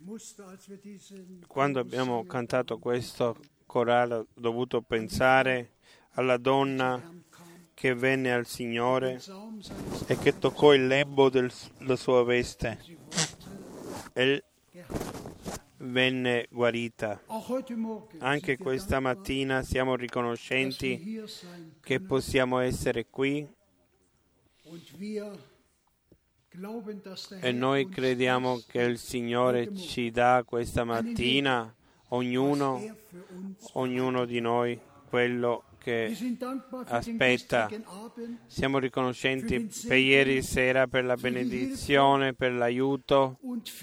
Quando abbiamo cantato questo corale ho dovuto pensare alla donna che venne al Signore e che toccò il lembo della sua veste e venne guarita. Anche questa mattina siamo riconoscenti che possiamo essere qui e noi crediamo che il Signore ci dà questa mattina, ognuno di noi, quello che aspetta. Siamo riconoscenti per ieri sera, per la benedizione, per l'aiuto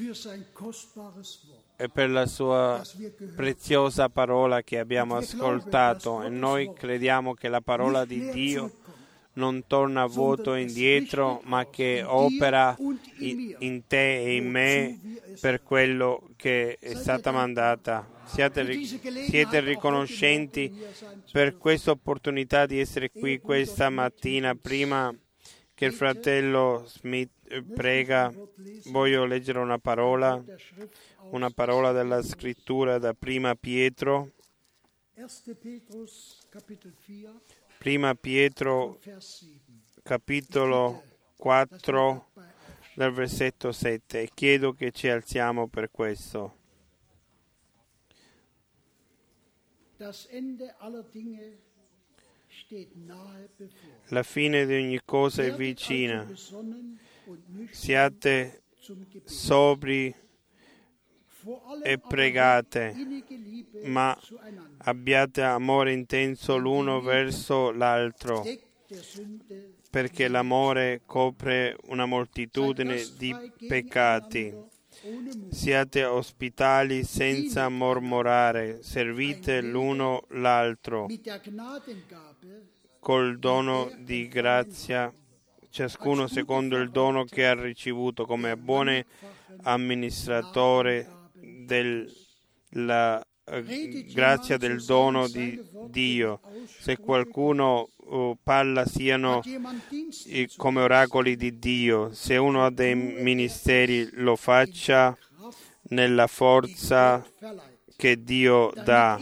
e per la sua preziosa parola che abbiamo ascoltato. E noi crediamo che la parola di Dio non torna vuoto indietro, ma che opera in te e in me per quello che è stata mandata. Siete riconoscenti per questa opportunità di essere qui questa mattina. Prima che il fratello Smith prega, voglio leggere una parola della scrittura da Prima Pietro, capitolo 4, dal versetto 7, e chiedo che ci alziamo per questo. La fine di ogni cosa è vicina. Siate sobri e pregate, ma abbiate amore intenso l'uno verso l'altro, perché l'amore copre una moltitudine di peccati. Siate ospitali senza mormorare, servite l'uno l'altro col dono di grazia, ciascuno secondo il dono che ha ricevuto, come buon amministratore della grazia del dono di Dio. Se qualcuno parla, siano come oracoli di Dio. Se uno ha dei ministeri, lo faccia nella forza che Dio dà,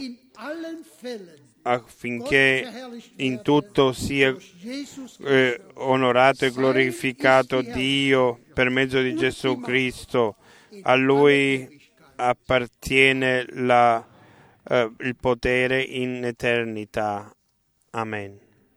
affinché in tutto sia onorato e glorificato Dio per mezzo di Gesù Cristo. A Lui appartiene il potere in eternità. Amen.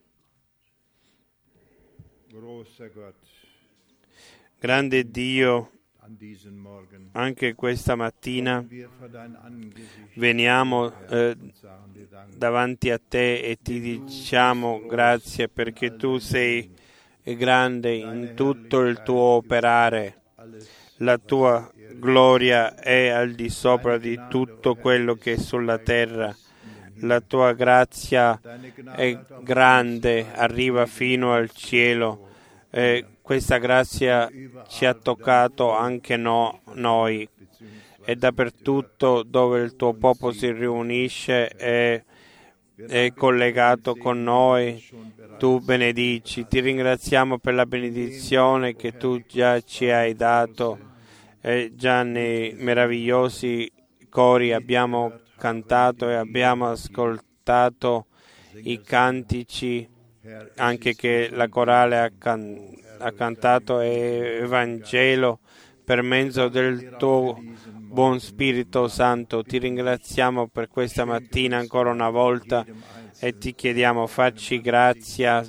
Grande Dio, anche questa mattina veniamo davanti a te e ti diciamo grazie perché tu sei grande in tutto il tuo operare. La tua gloria è al di sopra di tutto quello che è sulla terra. La tua grazia è grande, arriva fino al cielo. Questa grazia ci ha toccato anche noi. E dappertutto dove il tuo popolo si riunisce è collegato con noi, tu benedici. Ti ringraziamo per la benedizione che tu già ci hai dato. Già nei meravigliosi cori abbiamo cantato e abbiamo ascoltato i cantici anche che la corale ha cantato Evangelo per mezzo del tuo buon Spirito Santo. Ti ringraziamo per questa mattina ancora una volta e ti chiediamo facci grazia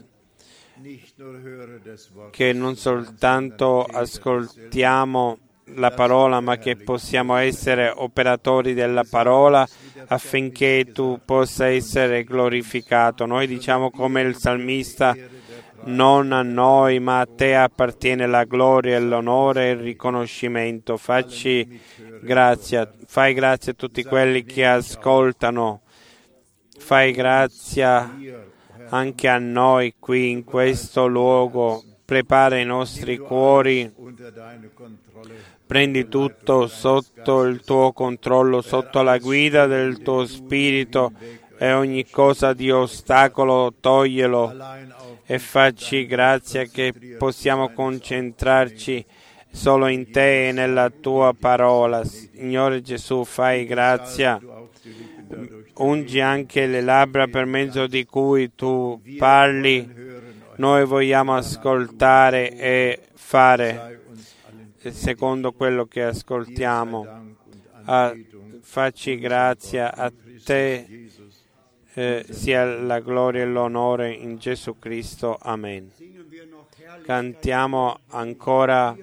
che non soltanto ascoltiamo la parola, ma che possiamo essere operatori della parola affinché tu possa essere glorificato. Noi diciamo come il salmista: non a noi, ma a te appartiene la gloria, l'onore e il riconoscimento. Facci grazia, fai grazia a tutti quelli che ascoltano, fai grazia anche a noi qui in questo luogo, prepara i nostri cuori. Prendi tutto sotto il tuo controllo, sotto la guida del tuo Spirito, e ogni cosa di ostacolo toglielo e facci grazia che possiamo concentrarci solo in te e nella tua parola. Signore Gesù, fai grazia. Ungi anche le labbra per mezzo di cui tu parli. Noi vogliamo ascoltare e fare secondo quello che ascoltiamo. Facci grazia a te, sia la gloria e l'onore in Gesù Cristo. Amen. Cantiamo ancora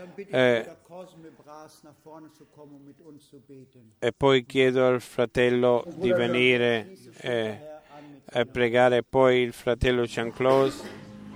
e poi chiedo al fratello di venire a pregare, poi il fratello Jean-Claude.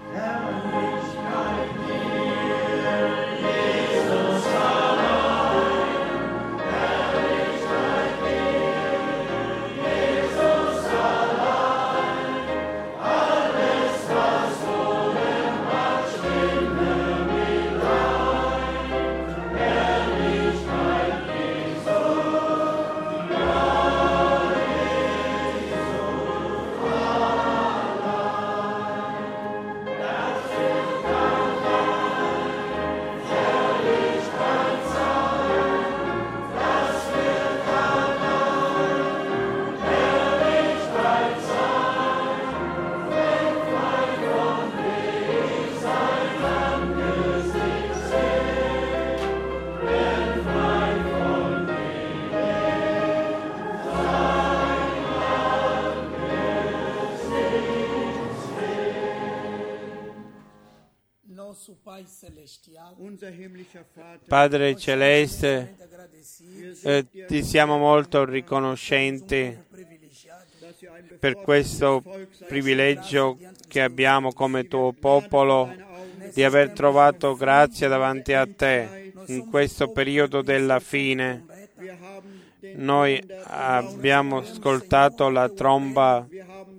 Padre Celeste, ti siamo molto riconoscenti per questo privilegio che abbiamo come tuo popolo di aver trovato grazia davanti a te in questo periodo della fine. Noi abbiamo ascoltato la tromba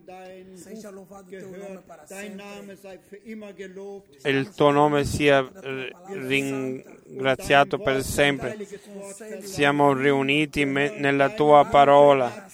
e il tuo nome sia ringraziato per sempre. Siamo riuniti nella tua parola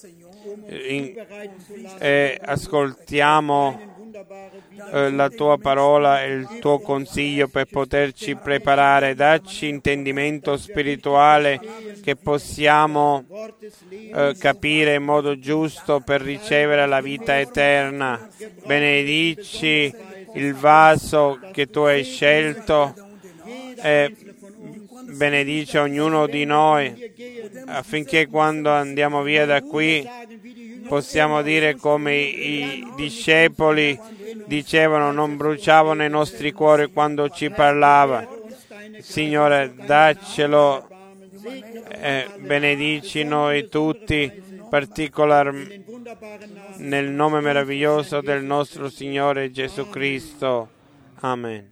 e ascoltiamo la tua parola e il tuo consiglio per poterci preparare. Dacci intendimento spirituale che possiamo capire in modo giusto per ricevere la vita eterna. Benedici il vaso che tu hai scelto e benedice ognuno di noi affinché quando andiamo via da qui possiamo dire come i discepoli dicevano: non bruciavano i nostri cuori quando ci parlava. Signore, daccelo, benedici noi tutti, particolarmente nel nome meraviglioso del nostro Signore Gesù Cristo. Amen.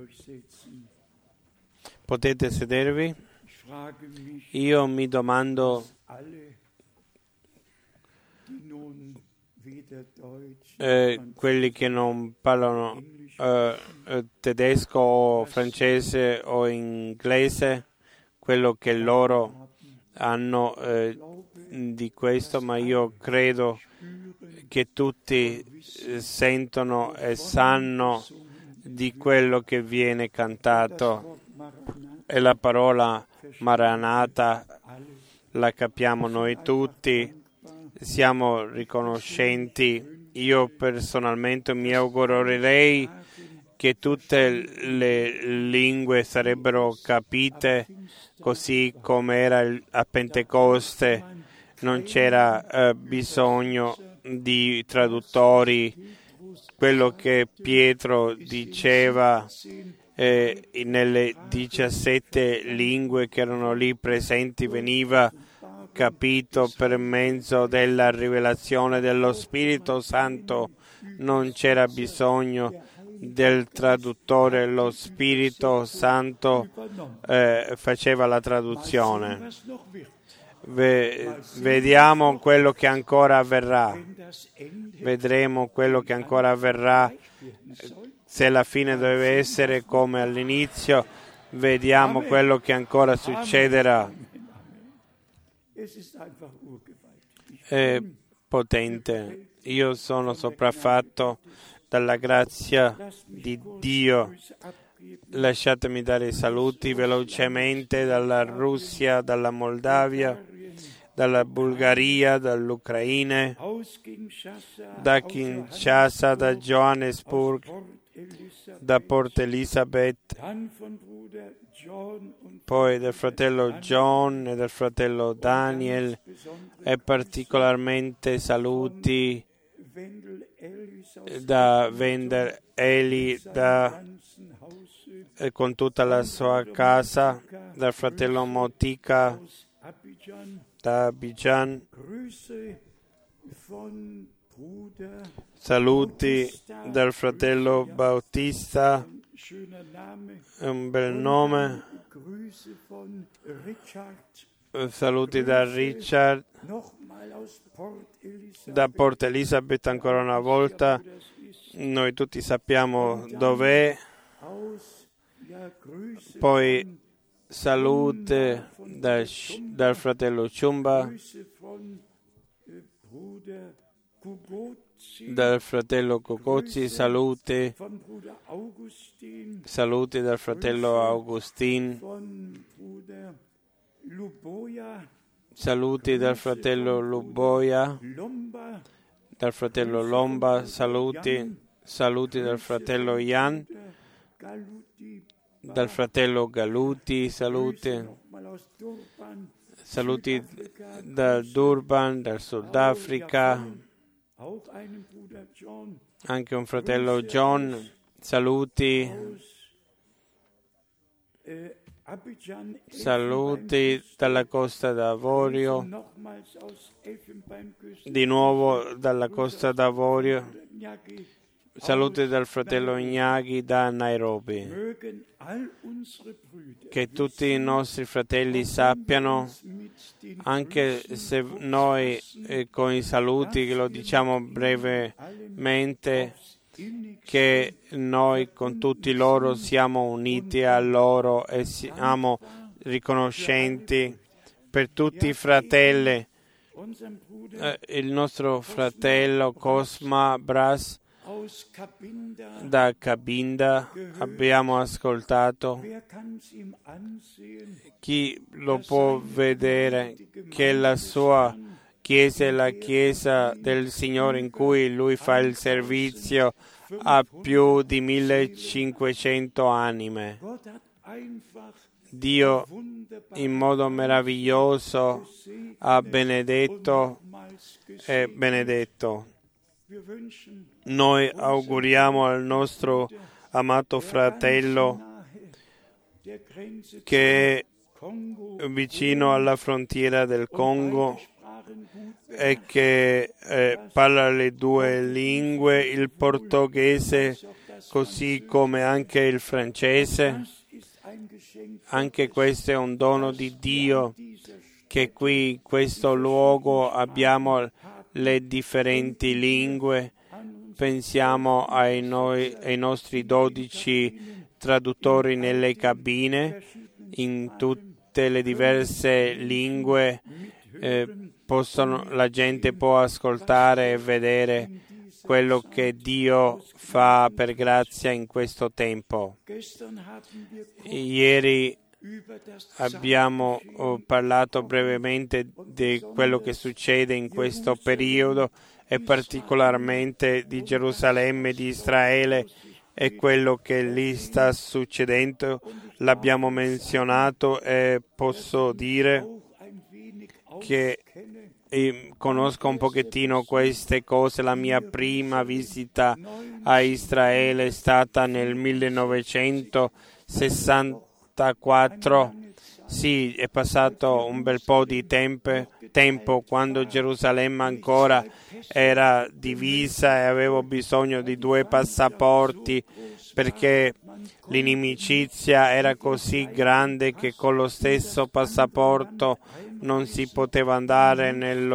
Potete sedervi? Io mi domando quelli che non parlano tedesco o francese o inglese, quello che loro hanno di questo, ma io credo che tutti sentono e sanno di quello che viene cantato, e la parola Maranatha la capiamo noi tutti, siamo riconoscenti. Io personalmente mi augurerei che tutte le lingue sarebbero capite così come era a Pentecoste. Non c'era bisogno di traduttori. Quello che Pietro diceva nelle 17 lingue che erano lì presenti veniva capito per mezzo della rivelazione dello Spirito Santo. Non c'era bisogno del traduttore, lo Spirito Santo faceva la traduzione. Vediamo quello che ancora avverrà. Vedremo quello che ancora avverrà. Se la fine deve essere come all'inizio, vediamo quello che ancora succederà. È potente. Io sono sopraffatto dalla grazia di Dio. Lasciatemi dare i saluti velocemente dalla Russia, dalla Moldavia, dalla Bulgaria, dall'Ucraina, da Kinshasa, da Johannesburg, da Port Elizabeth, poi del fratello John e del fratello Daniel, e particolarmente saluti da Wendel Eli, con tutta la sua casa, dal fratello Motica, da Abidjan, saluti dal fratello Bautista, è un bel nome, saluti da Richard, da Port Elizabeth ancora una volta, noi tutti sappiamo dov'è, poi salute dal fratello Chumba, dal fratello Cocozzi, saluti dal fratello Augustin, saluti dal fratello Luboia, dal fratello Lomba, saluti dal fratello Jan, dal fratello Galuti, saluti dal Durban, dal Sudafrica, anche un fratello John, saluti dalla Costa d'Avorio, di nuovo dalla Costa d'Avorio, saluti dal fratello Ignaghi da Nairobi. Che tutti i nostri fratelli sappiano, anche se noi con i saluti lo diciamo brevemente, che noi con tutti loro siamo uniti a loro e siamo riconoscenti per tutti i fratelli. Il nostro fratello Cosma Brass da Cabinda abbiamo ascoltato. Chi lo può vedere che la sua chiesa è la chiesa del Signore in cui lui fa il servizio a più di 1500 anime. Dio in modo meraviglioso ha benedetto e benedetto. Noi auguriamo al nostro amato fratello che è vicino alla frontiera del Congo e che parla le due lingue, il portoghese così come anche il francese. Anche questo è un dono di Dio, che qui in questo luogo abbiamo le differenti lingue. Pensiamo ai nostri 12 traduttori nelle cabine in tutte le diverse lingue. La gente può ascoltare e vedere quello che Dio fa per grazia in questo tempo. Ieri abbiamo parlato brevemente di quello che succede in questo periodo e particolarmente di Gerusalemme, di Israele e quello che lì sta succedendo. L'abbiamo menzionato e posso dire che conosco un pochettino queste cose. La mia prima visita a Israele è stata nel 1964. Sì, è passato un bel po' di tempo quando Gerusalemme ancora era divisa e avevo bisogno di 2 passaporti perché l'inimicizia era così grande che con lo stesso passaporto non si poteva andare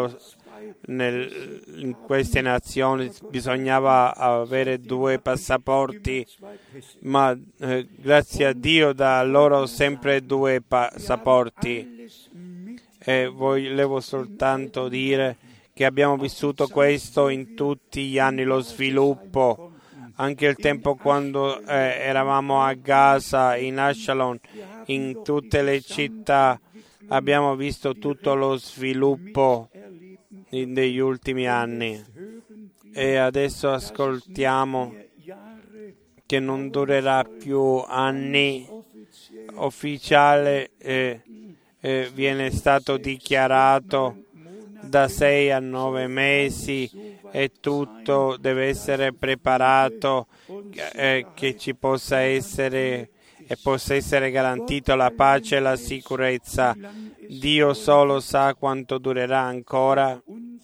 in queste nazioni, bisognava avere 2 passaporti, ma grazie a Dio da loro ho sempre 2 passaporti. E volevo soltanto dire che abbiamo vissuto questo in tutti gli anni, lo sviluppo, anche il tempo quando eravamo a Gaza, in Ascalon, in tutte le città. Abbiamo visto tutto lo sviluppo degli ultimi anni e adesso ascoltiamo che non durerà più anni. Ufficiale viene stato dichiarato da 6 a 9 mesi e tutto deve essere preparato, che ci possa essere e possa essere garantito la pace e la sicurezza. Dio solo sa quanto durerà ancora,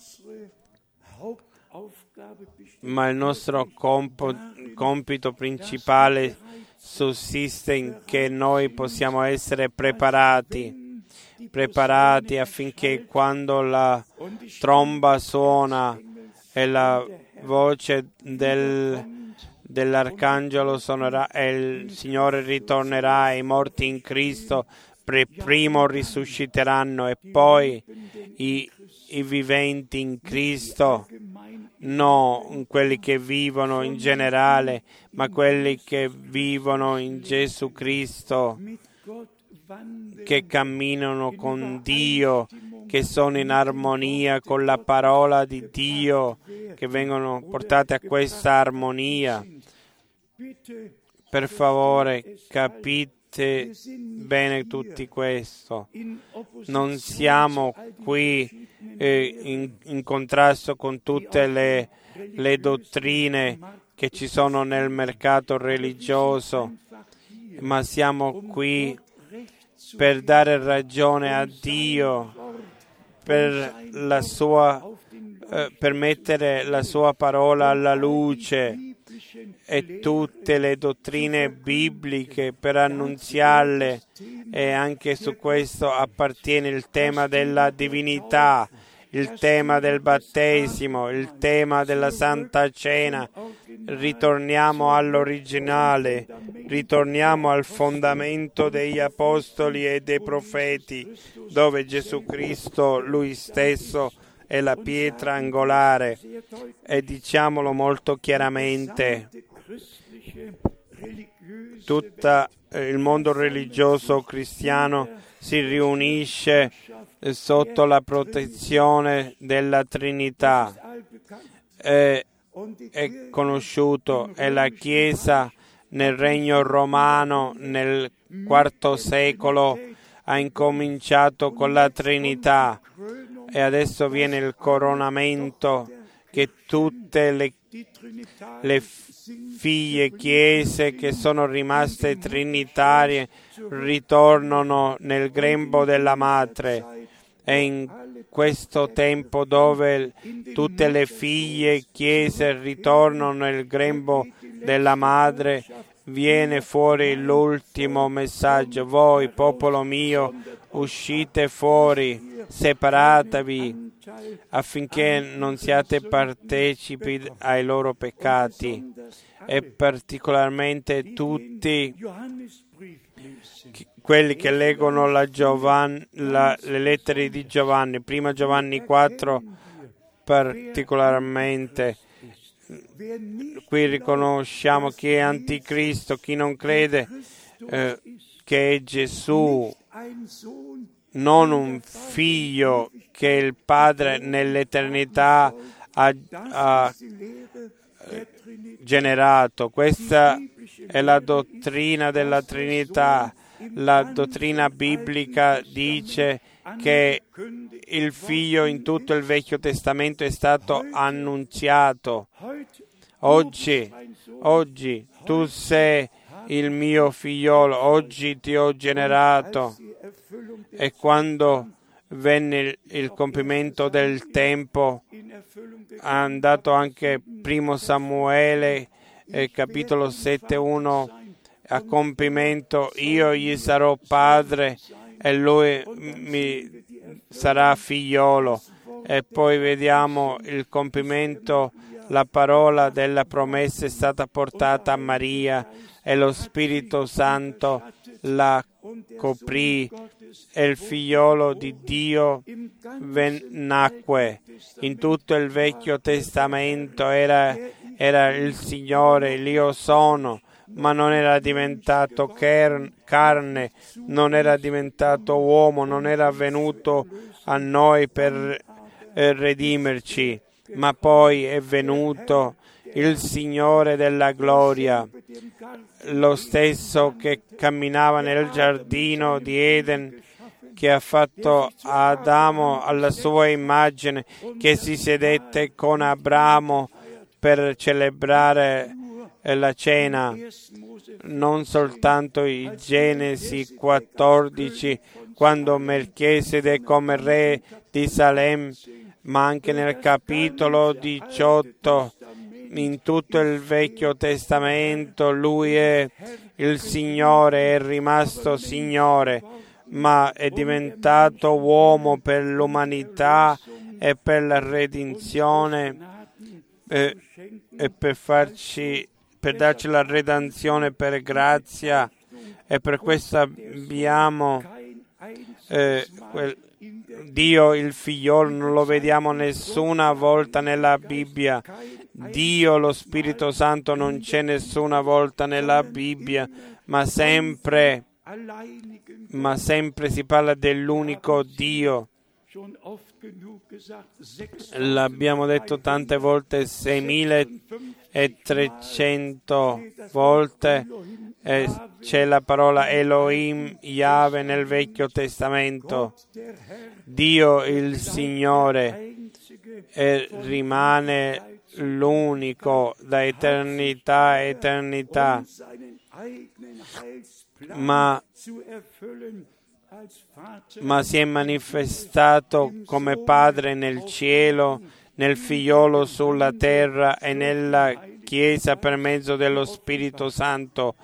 ma il nostro compito principale sussiste in che noi possiamo essere preparati affinché quando la tromba suona e la voce dell'arcangelo suonerà e il Signore ritornerà e i morti in Cristo primo risusciteranno e poi i viventi in Cristo, non quelli che vivono in generale, ma quelli che vivono in Gesù Cristo, che camminano con Dio, che sono in armonia con la parola di Dio, che vengono portate a questa armonia. Per favore, capite bene tutto questo. Non siamo qui in contrasto con tutte le dottrine che ci sono nel mercato religioso, ma siamo qui per dare ragione a Dio, per mettere la sua parola alla luce e tutte le dottrine bibliche per annunziarle, e anche su questo appartiene il tema della divinità, il tema del battesimo, il tema della Santa Cena. Ritorniamo all'originale, ritorniamo al fondamento degli apostoli e dei profeti, dove Gesù Cristo, Lui stesso, è la pietra angolare. E diciamolo molto chiaramente, tutto il mondo religioso cristiano si riunisce sotto la protezione della Trinità. È conosciuto, è la Chiesa nel Regno Romano nel IV secolo ha incominciato con la Trinità e adesso viene il coronamento, che tutte le figlie chiese che sono rimaste trinitarie ritornano nel grembo della madre. E in questo tempo dove tutte le figlie chiese ritornano nel grembo della madre viene fuori l'ultimo messaggio. Voi, popolo mio, uscite fuori, separatevi, affinché non siate partecipi ai loro peccati. E particolarmente tutti quelli che leggono le lettere di Giovanni, prima Giovanni 4 particolarmente. Qui riconosciamo chi è anticristo, chi non crede che è Gesù, non un figlio che il Padre nell'eternità ha generato. Questa è la dottrina della Trinità. La dottrina biblica dice che il Figlio in tutto il Vecchio Testamento è stato annunziato. Oggi tu sei il mio figliolo, oggi ti ho generato. E quando venne il compimento del tempo, è andato anche primo Samuele, capitolo 7:1, a compimento, io gli sarò padre e lui mi sarà figliolo. E poi vediamo il compimento, la parola della promessa è stata portata a Maria e lo Spirito Santo la coprì e il figliolo di Dio nacque. In tutto il Vecchio Testamento era il Signore, l'Io sono, ma non era diventato carne, non era diventato uomo, non era venuto a noi per redimerci, ma poi è venuto il Signore della gloria, lo stesso che camminava nel giardino di Eden, che ha fatto Adamo alla sua immagine, che si sedette con Abramo per celebrare la cena. Non soltanto in Genesi 14, quando Melchisedec come re di Salem, ma anche nel capitolo 18, in tutto il Vecchio Testamento, lui è il Signore, è rimasto Signore, ma è diventato uomo per l'umanità e per la redenzione e per darci la redenzione per grazia. E per questo abbiamo Dio il figliolo, non lo vediamo nessuna volta nella Bibbia. Dio lo Spirito Santo non c'è nessuna volta nella Bibbia, ma sempre si parla dell'unico Dio. L'abbiamo detto tante volte, 6300 volte c'è la parola Elohim, Yahweh nel Vecchio Testamento. Dio il Signore rimane l'unico da eternità a eternità, ma si è manifestato come Padre nel cielo, nel Figliolo sulla terra e nella Chiesa per mezzo dello Spirito Santo.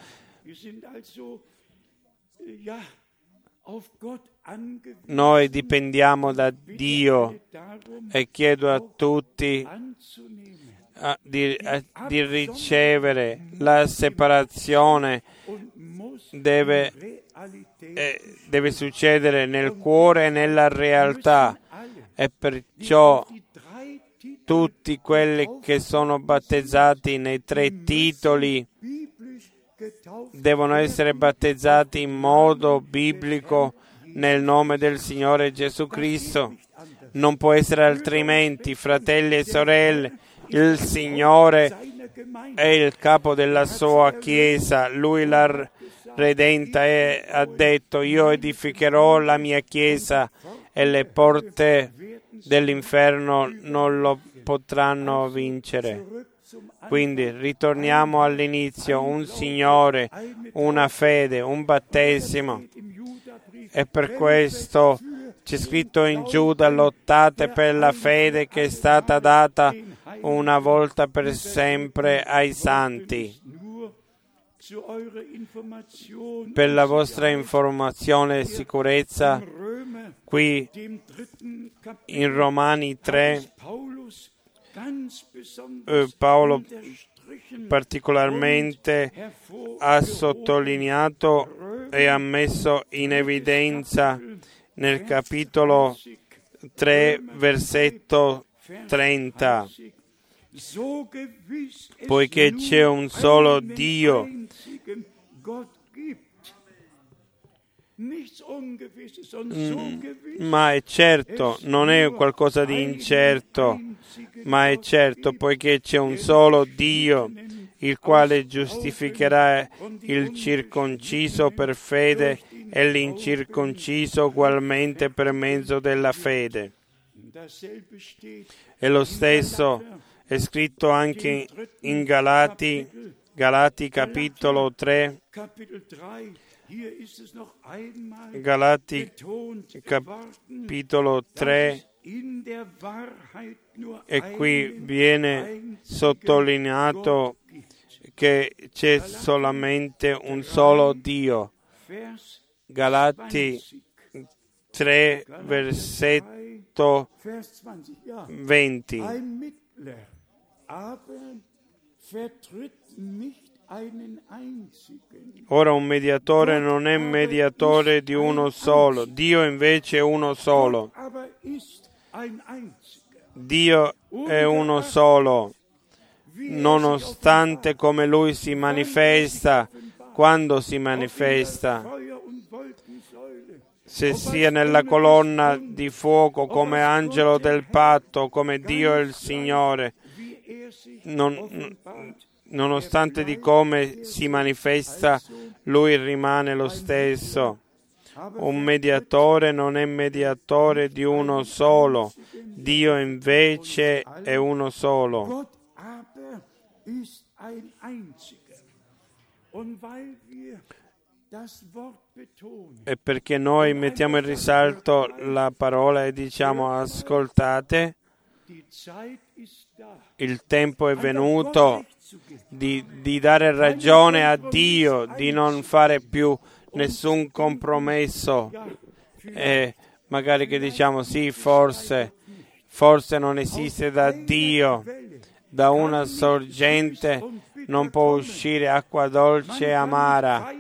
Noi dipendiamo da Dio e chiedo a tutti di ricevere la separazione. Deve succedere nel cuore e nella realtà, e perciò tutti quelli che sono battezzati nei 3 titoli devono essere battezzati in modo biblico nel nome del Signore Gesù Cristo. Non può essere altrimenti, fratelli e sorelle. Il Signore è il capo della sua Chiesa, Lui l'ha redenta e ha detto: io edificherò la mia Chiesa e le porte dell'inferno non lo potranno vincere. Quindi ritorniamo all'inizio: un Signore, una fede, un battesimo. E per questo c'è scritto in Giuda: lottate per la fede che è stata data una volta per sempre ai santi. Per la vostra informazione e sicurezza, qui in Romani 3, Paolo particolarmente ha sottolineato e ha messo in evidenza nel capitolo 3, versetto 30, poiché c'è un solo Dio, ma è certo, non è qualcosa di incerto, ma è certo, poiché c'è un solo Dio, il quale giustificherà il circonciso per fede e l'incirconciso ugualmente per mezzo della fede. E lo stesso è scritto anche in Galati capitolo 3, Galati capitolo 3, e qui viene sottolineato che c'è solamente un solo Dio. Galati 3, versetto 20. Ora un mediatore non è mediatore di uno solo, Dio invece è uno solo. Dio è uno solo, nonostante come Lui si manifesta, quando si manifesta, se sia nella colonna di fuoco come angelo del patto, come Dio è il Signore, nonostante di come si manifesta, Lui rimane lo stesso. Un mediatore non è mediatore di uno solo, Dio invece è uno solo. E perché noi mettiamo in risalto la parola e diciamo: ascoltate, il tempo è venuto di dare ragione a Dio, di non fare più nessun compromesso. E magari che diciamo sì, forse non esiste da Dio, da una sorgente non può uscire acqua dolce e amara,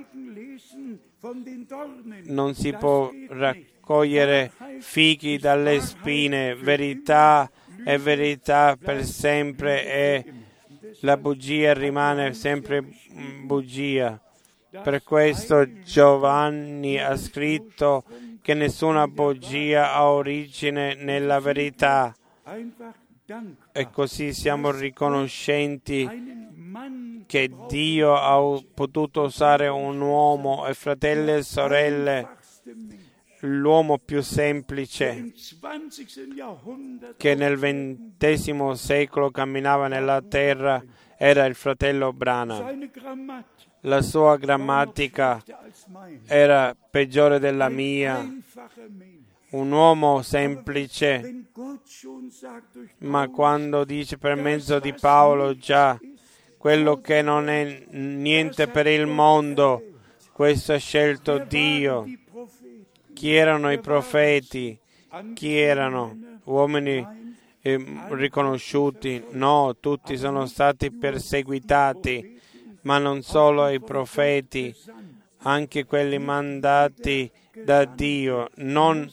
non si può raccogliere fichi dalle spine, verità è verità per sempre e la bugia rimane sempre bugia. Per questo Giovanni ha scritto che nessuna bugia ha origine nella verità. E così siamo riconoscenti che Dio ha potuto usare un uomo e fratelli e sorelle, l'uomo più semplice che nel XX secolo camminava nella terra, era il fratello Branham. La sua grammatica era peggiore della mia, un uomo semplice, ma quando dice per mezzo di Paolo già quello che non è niente per il mondo, questo ha scelto Dio. Chi erano i profeti? Chi erano? Uomini riconosciuti? No, tutti sono stati perseguitati, ma non solo i profeti, anche quelli mandati da Dio. Non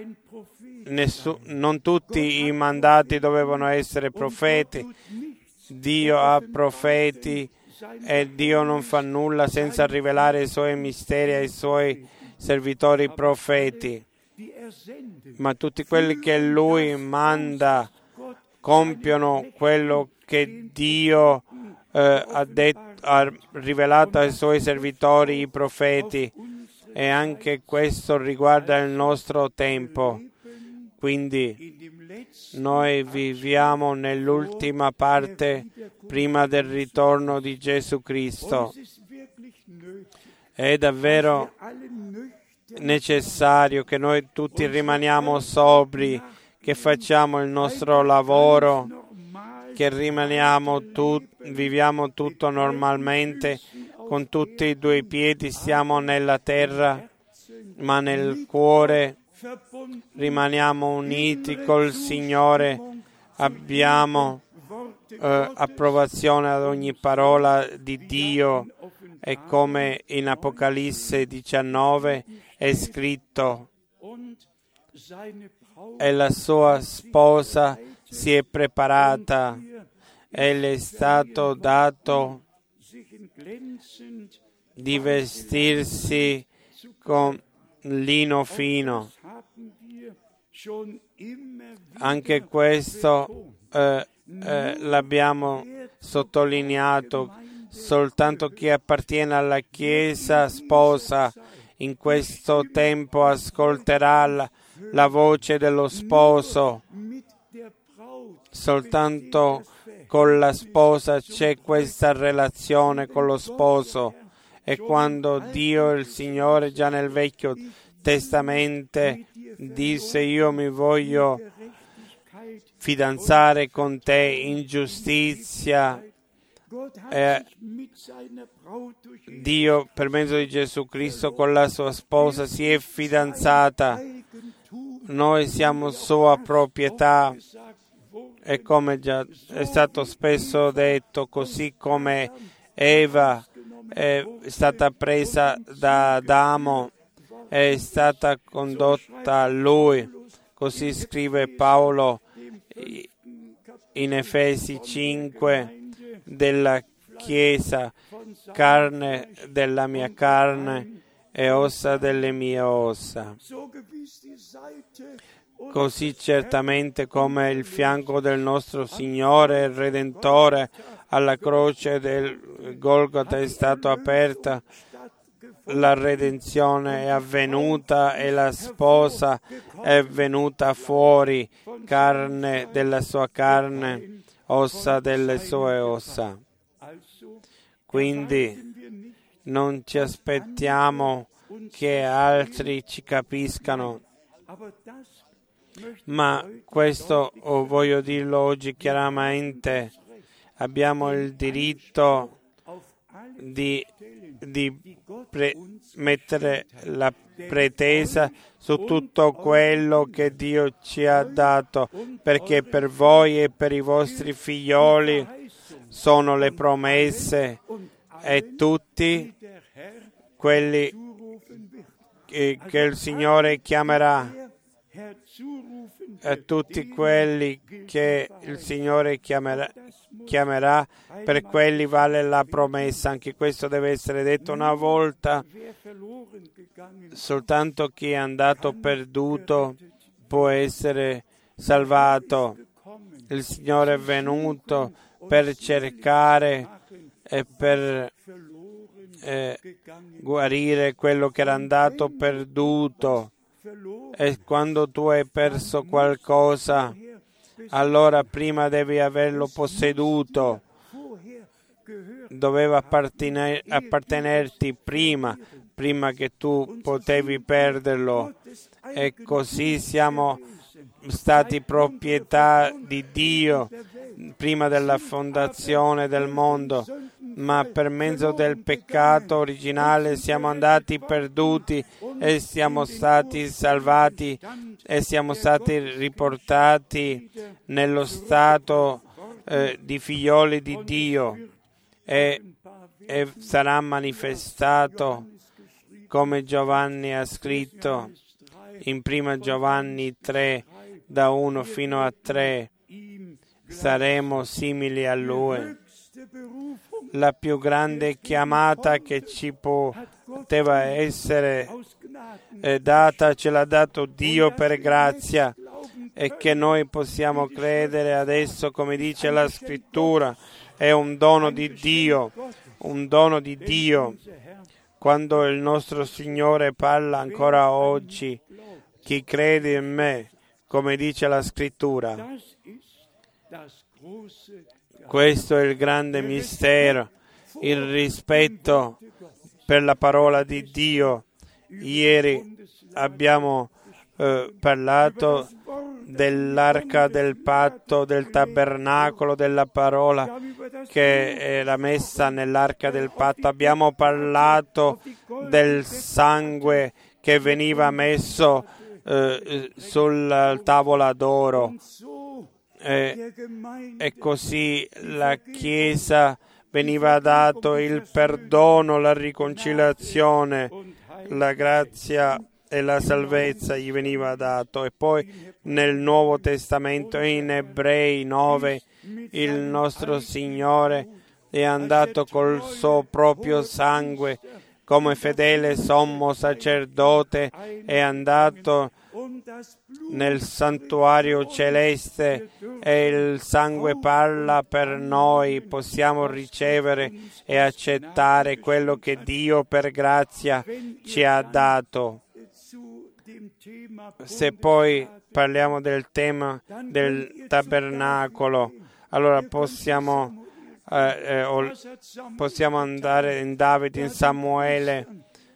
tutti i mandati dovevano essere profeti. Dio ha profeti e Dio non fa nulla senza rivelare i suoi misteri ai suoi servitori profeti. Ma tutti quelli che Lui manda compiono quello che Dio ha rivelato ai suoi servitori, i profeti, e anche questo riguarda il nostro tempo. Quindi noi viviamo nell'ultima parte prima del ritorno di Gesù Cristo. È davvero necessario che noi tutti rimaniamo sobri, che facciamo il nostro lavoro che viviamo tutto normalmente, con tutti e due i piedi stiamo nella terra, ma nel cuore rimaniamo uniti col Signore, abbiamo approvazione ad ogni parola di Dio, e come in Apocalisse 19 è scritto: e la sua sposa si è preparata e le è stato dato di vestirsi con lino fino. Anche questo l'abbiamo sottolineato. Soltanto chi appartiene alla Chiesa sposa in questo tempo ascolterà la voce dello sposo. Soltanto con la sposa c'è questa relazione con lo sposo. E quando Dio, il Signore, già nel Vecchio Testamento disse: io mi voglio fidanzare con te in giustizia, Dio per mezzo di Gesù Cristo con la sua sposa si è fidanzata. Noi siamo sua proprietà, e come già è stato spesso detto, così come Eva è stata presa da Adamo, è stata condotta a lui, così scrive Paolo in Efesi 5, della Chiesa, carne della mia carne e ossa delle mie ossa. Così certamente come il fianco del nostro Signore e Redentore alla croce del Golgota è stato aperta, la redenzione è avvenuta e la sposa è venuta fuori, carne della sua carne, ossa delle sue ossa. Quindi non ci aspettiamo che altri ci capiscano, ma questo voglio dirlo oggi chiaramente: abbiamo il diritto di mettere la pretesa su tutto quello che Dio ci ha dato, perché per voi e per i vostri figlioli sono le promesse, e tutti quelli che il Signore chiamerà, a tutti quelli che il Signore chiamerà, per quelli vale la promessa. Anche questo deve essere detto una volta: soltanto chi è andato perduto può essere salvato. Il Signore è venuto per cercare e per guarire quello che era andato perduto. E quando tu hai perso qualcosa, allora prima devi averlo posseduto, doveva appartenerti prima che tu potevi perderlo. E così siamo stati proprietà di Dio prima della fondazione del mondo, ma per mezzo del peccato originale siamo andati perduti e siamo stati salvati e siamo stati riportati nello stato di figlioli di Dio, e sarà manifestato, come Giovanni ha scritto in 1 Giovanni 3, da 1 fino a 3, saremo simili a Lui. La più grande chiamata che ci poteva essere data ce l'ha dato Dio per grazia, e che noi possiamo credere adesso, come dice la Scrittura, è un dono di Dio, un dono di Dio. Quando il nostro Signore parla ancora oggi: chi crede in me, come dice la Scrittura. Questo è il grande mistero, il rispetto per la parola di Dio. Ieri abbiamo parlato dell'arca del patto, del tabernacolo, della parola che era messa nell'arca del patto. Abbiamo parlato del sangue che veniva messo sulla tavola d'oro. E così la Chiesa veniva dato il perdono, la riconciliazione, la grazia e la salvezza gli veniva dato. E poi nel Nuovo Testamento, in Ebrei 9, il nostro Signore è andato col suo proprio sangue come fedele sommo sacerdote, è andato nel santuario celeste e il sangue parla per noi. Possiamo ricevere e accettare quello che Dio per grazia ci ha dato. Se poi parliamo del tema del tabernacolo, allora possiamo andare in Davide, in Samuele.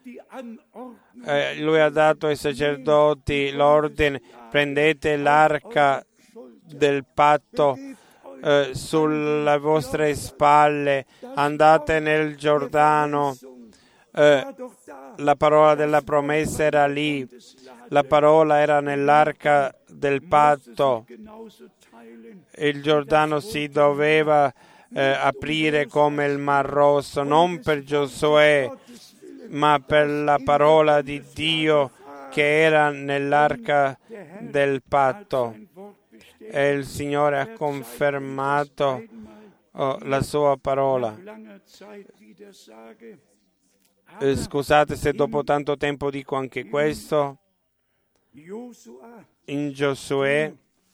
Lui ha dato ai sacerdoti l'ordine: prendete l'arca del patto sulle vostre spalle, andate nel Giordano. La parola della promessa era lì, la parola era nell'arca del patto. Il Giordano si doveva aprire come il Mar Rosso, non per Giosuè, ma per la parola di Dio che era nell'arca del patto. E il Signore ha confermato la sua parola. Scusate se dopo tanto tempo dico anche questo. In Giosuè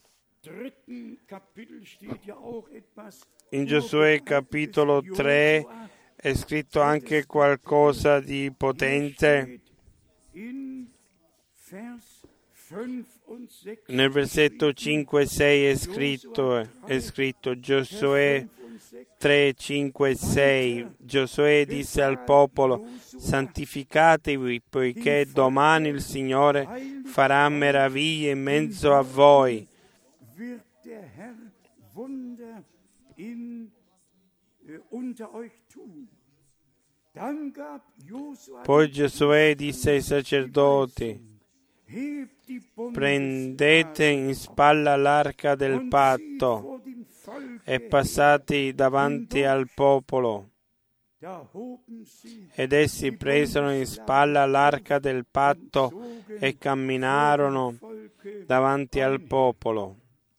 capitolo 3 è scritto anche qualcosa di potente. Nel versetto 5 e 6 è scritto Giosuè 3, 5 e 6. Giosuè disse al popolo: santificatevi, poiché domani il Signore farà meraviglie in mezzo a voi. Poi Giosuè disse ai sacerdoti: prendete in spalla l'arca del patto e passate davanti al popolo. Ed essi presero in spalla l'arca del patto e camminarono davanti al popolo.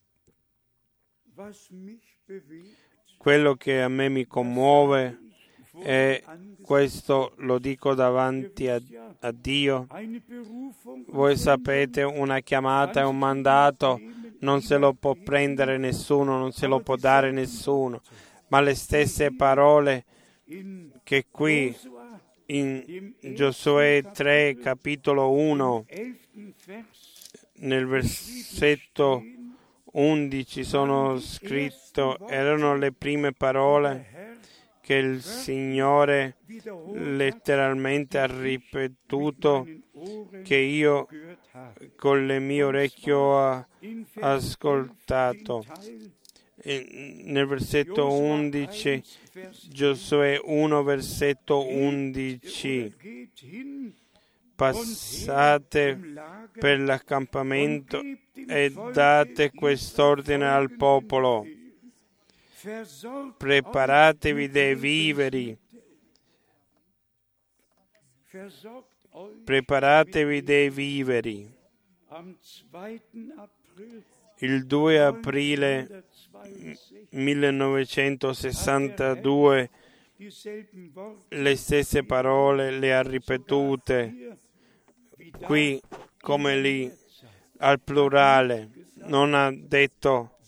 Quello che a me mi commuove, e questo lo dico davanti a Dio, voi sapete, una chiamata e un mandato non se lo può prendere nessuno, non se lo può dare nessuno, ma le stesse parole che qui in Giosuè 3, capitolo 1, nel versetto 11 sono scritte, erano le prime parole che il Signore letteralmente ha ripetuto, che io con le mie orecchie ho ascoltato. Nel versetto 11, Giosuè 1, versetto 11, passate per l'accampamento e date quest'ordine al popolo: preparatevi dei viveri, preparatevi dei viveri. Il 2 aprile 1962 le stesse parole le ha ripetute qui come lì, al plurale. Non ha detto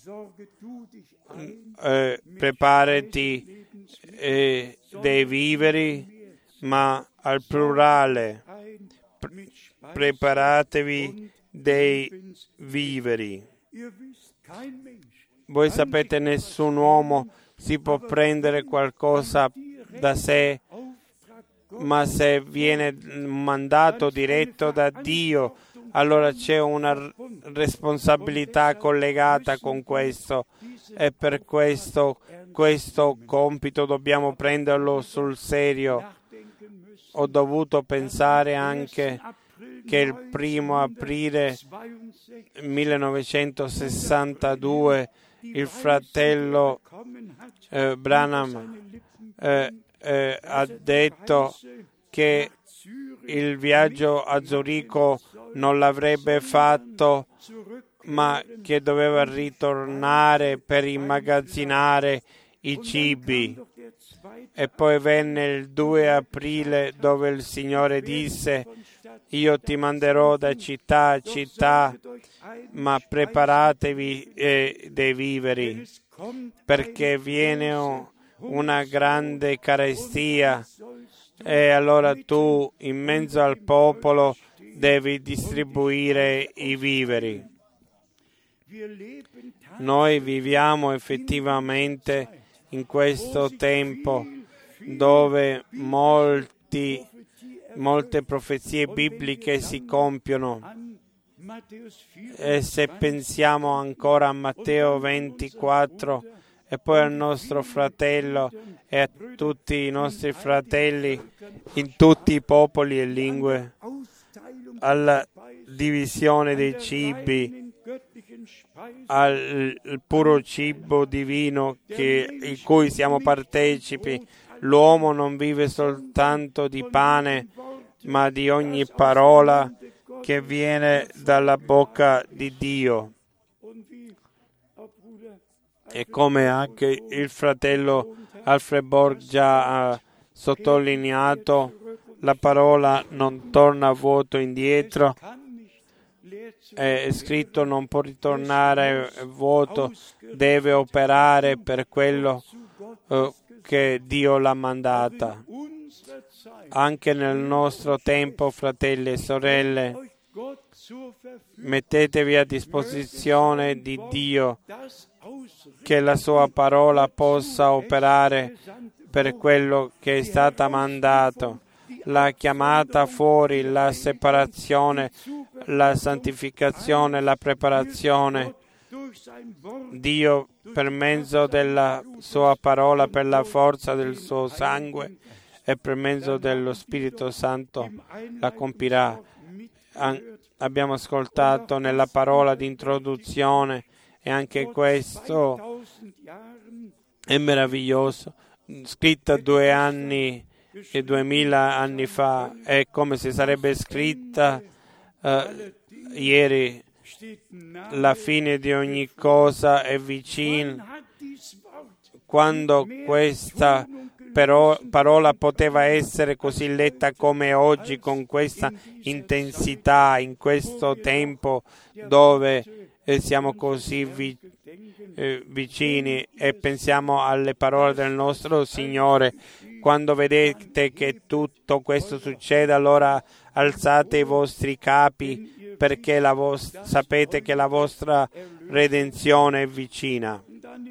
preparati dei viveri, ma al plurale preparatevi dei viveri. Voi sapete, nessun uomo si può prendere qualcosa da sé, ma se viene mandato diretto da Dio, allora c'è una responsabilità collegata con questo e per questo compito dobbiamo prenderlo sul serio. Ho dovuto pensare anche che il 1 aprile 1962 il fratello Branham ha detto che il viaggio a Zurigo non l'avrebbe fatto, ma che doveva ritornare per immagazzinare i cibi. E poi venne il 2 aprile dove il Signore disse: io ti manderò da città a città, ma preparatevi dei viveri, perché viene una grande carestia e allora tu in mezzo al popolo devi distribuire i viveri. Noi viviamo effettivamente in questo tempo dove molte profezie bibliche si compiono. E se pensiamo ancora a Matteo 24 e poi al nostro fratello e a tutti i nostri fratelli in tutti i popoli e lingue, alla divisione dei cibi, al puro cibo divino in cui siamo partecipi. L'uomo non vive soltanto di pane, ma di ogni parola che viene dalla bocca di Dio. E come anche il fratello Alfred Borg già ha sottolineato, la parola non torna vuoto indietro. È scritto non può ritornare vuoto, deve operare per quello che Dio l'ha mandata. Anche nel nostro tempo, fratelli e sorelle, mettetevi a disposizione di Dio, che la sua parola possa operare per quello che è stata mandato. La chiamata fuori, la separazione, la santificazione, la preparazione. Dio, per mezzo della sua parola, per la forza del suo sangue e per mezzo dello Spirito Santo, la compirà. Abbiamo ascoltato nella parola di introduzione e anche questo è meraviglioso. Scritta 2000 anni fa, è come se sarebbe scritta ieri. La fine di ogni cosa è vicina. Quando questa parola poteva essere così letta come oggi, con questa intensità, in questo tempo dove siamo così vicini e pensiamo alle parole del nostro Signore. Quando vedete che tutto questo succede, allora alzate i vostri capi, perché sapete che la vostra redenzione è vicina.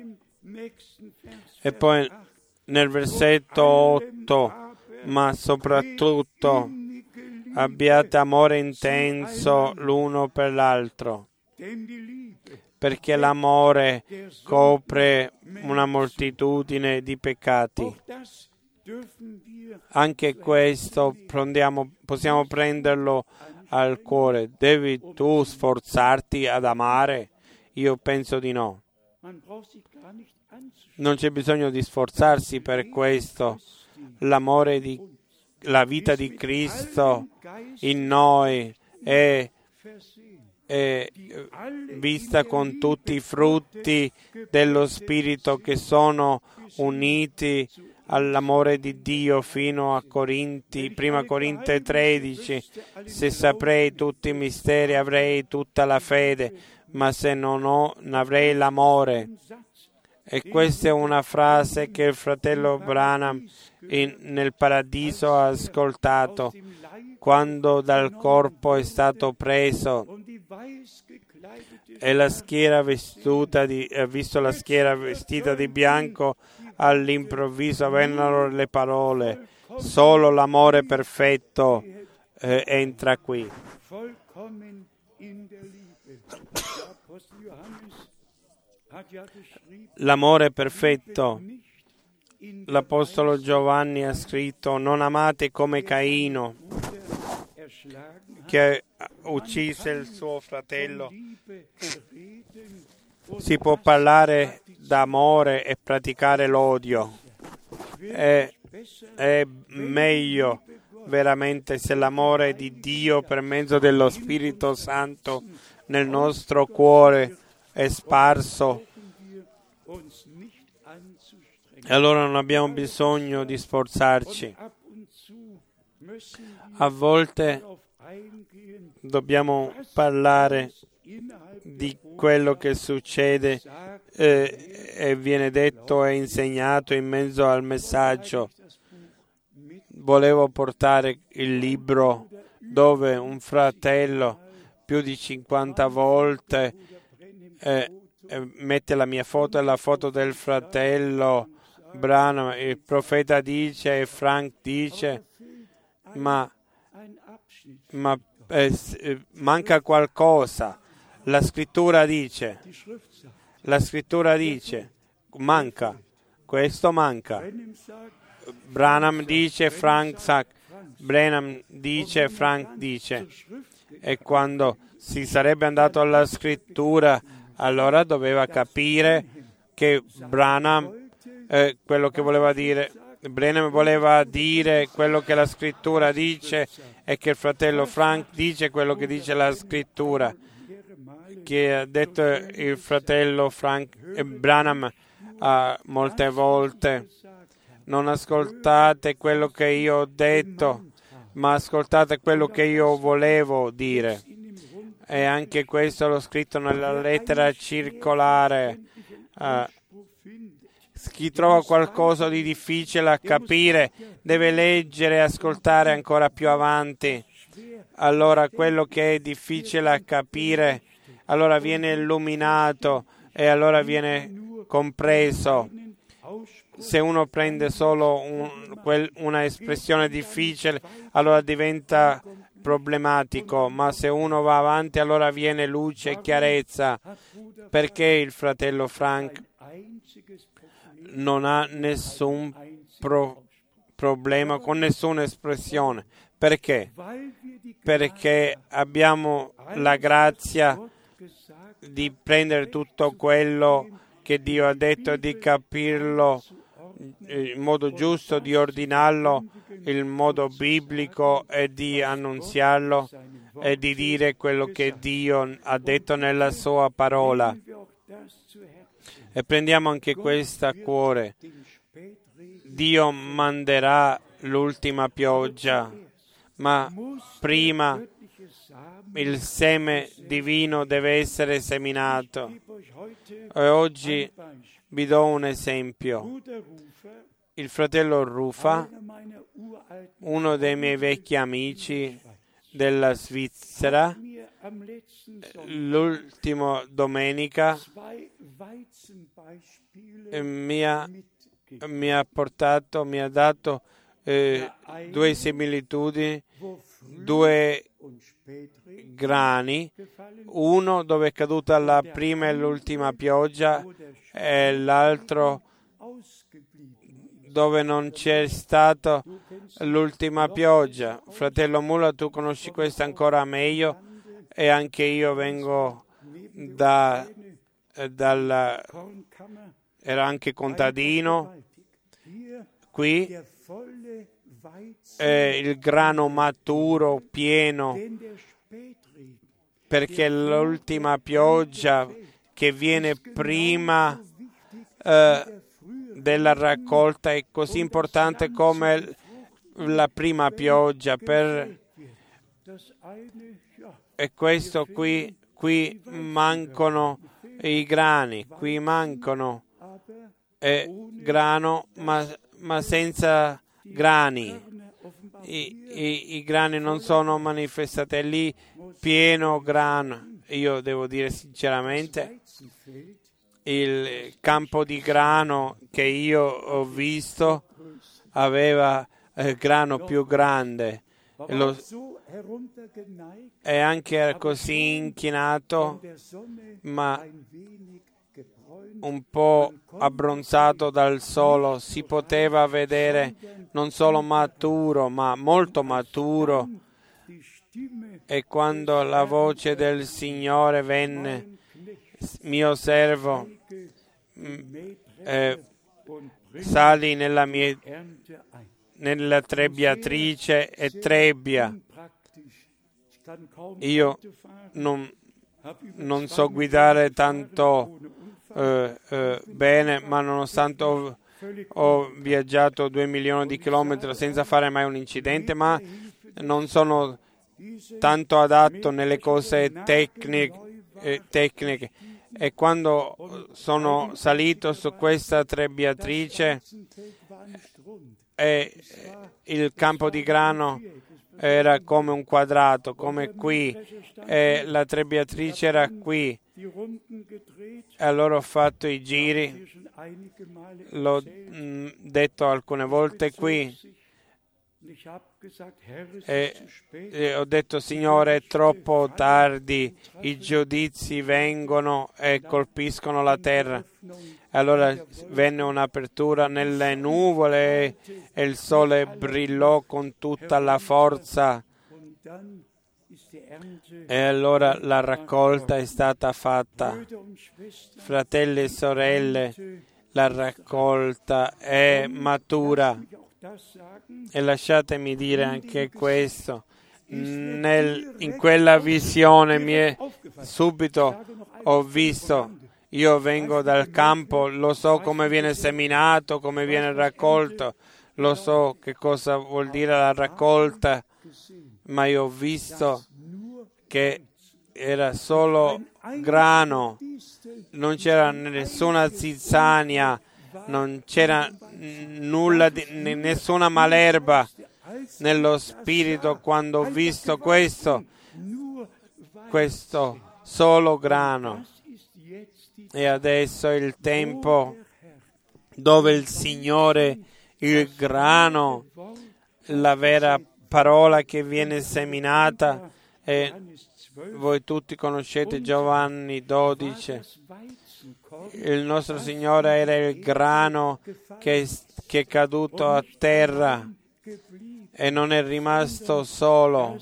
E poi nel versetto 8, ma soprattutto abbiate amore intenso l'uno per l'altro, perché l'amore copre una moltitudine di peccati. Anche questo possiamo prenderlo al cuore. Devi tu sforzarti ad amare? Io penso di no. Non c'è bisogno di sforzarsi per questo. La vita di Cristo in noi è vista con tutti i frutti dello Spirito che sono uniti all'amore di Dio fino a Corinti, 1 Corinti 13. Se saprei tutti i misteri avrei tutta la fede, ma se non avrei l'amore. E questa è una frase che il fratello Branham nel Paradiso ha ascoltato quando dal corpo è stato preso e la schiera ha visto la schiera vestita di bianco. All'improvviso vennero le parole: solo l'amore perfetto entra qui. L'amore perfetto. L'Apostolo Giovanni ha scritto: non amate come Caino, che uccise il suo fratello. Si può parlare d'amore e praticare l'odio. È meglio veramente se l'amore di Dio per mezzo dello Spirito Santo nel nostro cuore è sparso. E allora non abbiamo bisogno di sforzarci. A volte dobbiamo parlare di quello che succede e viene detto e insegnato in mezzo al messaggio. Volevo portare il libro dove un fratello più di 50 volte mette la mia foto e la foto del fratello Branham. Il profeta dice e Frank dice, ma manca qualcosa. La scrittura dice, manca, questo manca. Branham dice, Frank sa, Branham dice, Frank dice. E quando si sarebbe andato alla scrittura, allora doveva capire che Branham quello che voleva dire. Branham voleva dire quello che la scrittura dice e che il fratello Frank dice quello che dice la scrittura. Che ha detto il fratello Frank Branham molte volte: non ascoltate quello che io ho detto, ma ascoltate quello che io volevo dire. E anche questo l'ho scritto nella lettera circolare. Chi trova qualcosa di difficile a capire deve leggere e ascoltare ancora più avanti. Allora quello che è difficile a capire, allora viene illuminato e allora viene compreso. Se uno prende solo una espressione difficile, allora diventa problematico, ma se uno va avanti allora viene luce e chiarezza. Perché il fratello Frank non ha nessun problema con nessuna espressione? Perché? Perché abbiamo la grazia di prendere tutto quello che Dio ha detto e di capirlo in modo giusto, di ordinarlo in modo biblico e di annunziarlo e di dire quello che Dio ha detto nella sua parola. E prendiamo anche questo a cuore. Dio manderà l'ultima pioggia, ma prima il seme divino deve essere seminato. E oggi vi do un esempio. Il fratello Rufa, uno dei miei vecchi amici della Svizzera, l'ultima domenica mi ha dato due similitudini, due grani, uno dove è caduta la prima e l'ultima pioggia e l'altro dove non c'è stata l'ultima pioggia. Fratello Mula, tu conosci questo ancora meglio, e anche io vengo ero anche contadino. Qui è il grano maturo, pieno, perché l'ultima pioggia che viene prima della raccolta è così importante come la prima pioggia. E questo qui mancano i grani, qui mancano grano, ma senza grani. I grani non sono manifestati, è lì pieno grano. Io devo dire sinceramente, il campo di grano che io ho visto aveva grano più grande, è anche così inchinato, ma un po' abbronzato dal sole. Si poteva vedere non solo maturo, ma molto maturo. E quando la voce del Signore venne, mio servo, sali nella trebbiatrice e trebbia. Io non so guidare tanto bene, ma nonostante ho viaggiato 2 milioni di chilometri senza fare mai un incidente, ma non sono tanto adatto nelle cose tecniche. E quando sono salito su questa trebbiatrice, il campo di grano era come un quadrato, come qui, e la trebbiatrice era qui. E allora ho fatto i giri, l'ho detto alcune volte qui, e ho detto: Signore, è troppo tardi, i giudizi vengono e colpiscono la terra. Allora venne un'apertura nelle nuvole e il sole brillò con tutta la forza. E allora la raccolta è stata fatta. Fratelli e sorelle, la raccolta è matura. E lasciatemi dire anche questo. In quella visione subito ho visto, io vengo dal campo, lo so come viene seminato, come viene raccolto, lo so che cosa vuol dire la raccolta, ma io ho visto che era solo grano, non c'era nessuna zizzania, non c'era nulla, nessuna malerba nello spirito quando ho visto questo solo grano. E adesso è il tempo dove il Signore, il grano, la vera parola che viene seminata, e voi tutti conoscete Giovanni 12. Il nostro Signore era il grano che è caduto a terra e non è rimasto solo,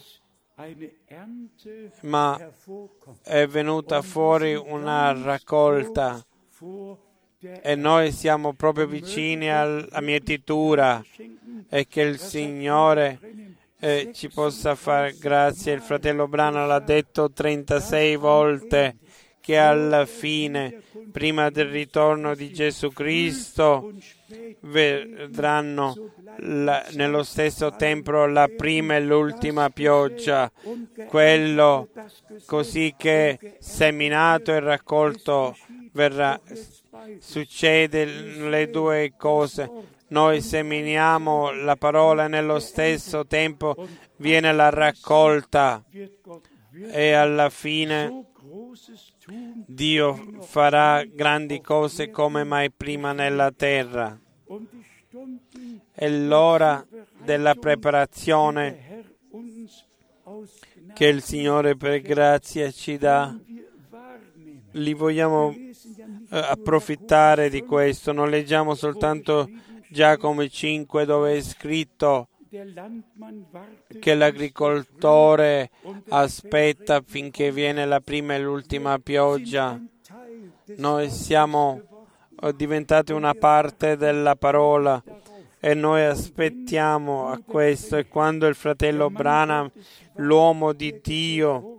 ma è venuta fuori una raccolta, e noi siamo proprio vicini alla mietitura, e che il Signore ci possa fare grazia. Il fratello Branham l'ha detto 36 volte, che alla fine, prima del ritorno di Gesù Cristo, vedranno nello stesso tempo la prima e l'ultima pioggia, quello così che seminato e raccolto verrà. Succede le due cose. Noi seminiamo la parola e nello stesso tempo viene la raccolta, e alla fine Dio farà grandi cose come mai prima nella terra. È l'ora della preparazione che il Signore per grazia ci dà. Li vogliamo approfittare di questo. Non leggiamo soltanto Giacomo 5, dove è scritto che l'agricoltore aspetta finché viene la prima e l'ultima pioggia. Noi siamo diventati una parte della parola e noi aspettiamo a questo. E quando il fratello Branham, l'uomo di Dio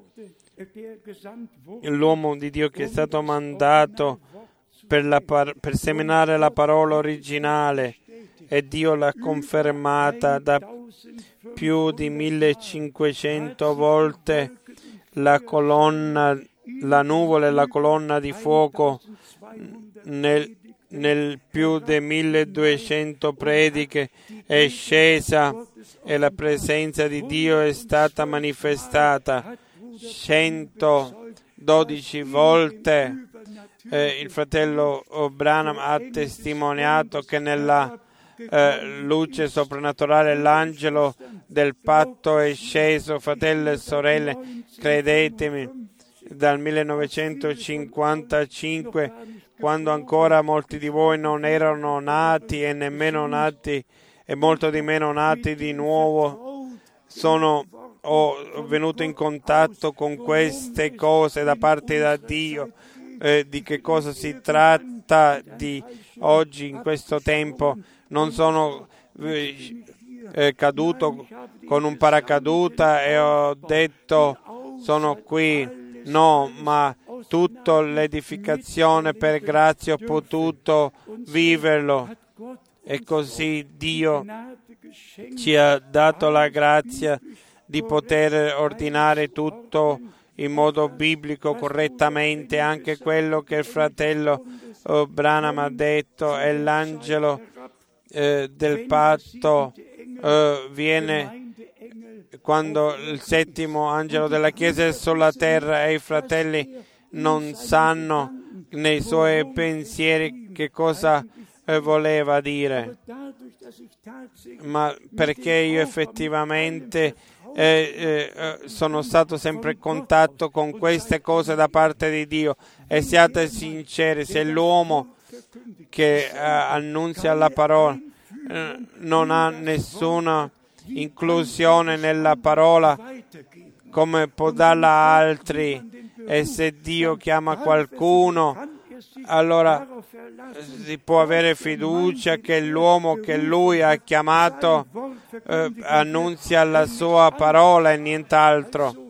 che è stato mandato per seminare la parola originale, e Dio l'ha confermata da più di 1500 volte, la nuvola e la colonna di fuoco nel più di 1200 prediche è scesa, e la presenza di Dio è stata manifestata 112 volte. Il fratello Branham ha testimoniato che nella luce soprannaturale, l'angelo del patto è sceso, fratelli e sorelle, credetemi, dal 1955, quando ancora molti di voi non erano nati e nemmeno nati e molto di meno nati di nuovo, ho venuto in contatto con queste cose da parte da Dio. Di che cosa si tratta di oggi in questo tempo? Non sono caduto con un paracaduta e ho detto sono qui, no, ma tutta l'edificazione per grazia ho potuto viverlo, e così Dio ci ha dato la grazia di poter ordinare tutto in modo biblico, correttamente, anche quello che il fratello Branham ha detto, e l'angelo del patto viene quando il settimo angelo della Chiesa è sulla terra e i fratelli non sanno nei suoi pensieri che cosa voleva dire, ma perché io effettivamente sono stato sempre in contatto con queste cose da parte di Dio. E siate sinceri, se l'uomo che annunzia la parola non ha nessuna inclusione nella parola, come può darla a altri? E se Dio chiama qualcuno, allora si può avere fiducia che l'uomo che Lui ha chiamato annunzia la sua parola e nient'altro.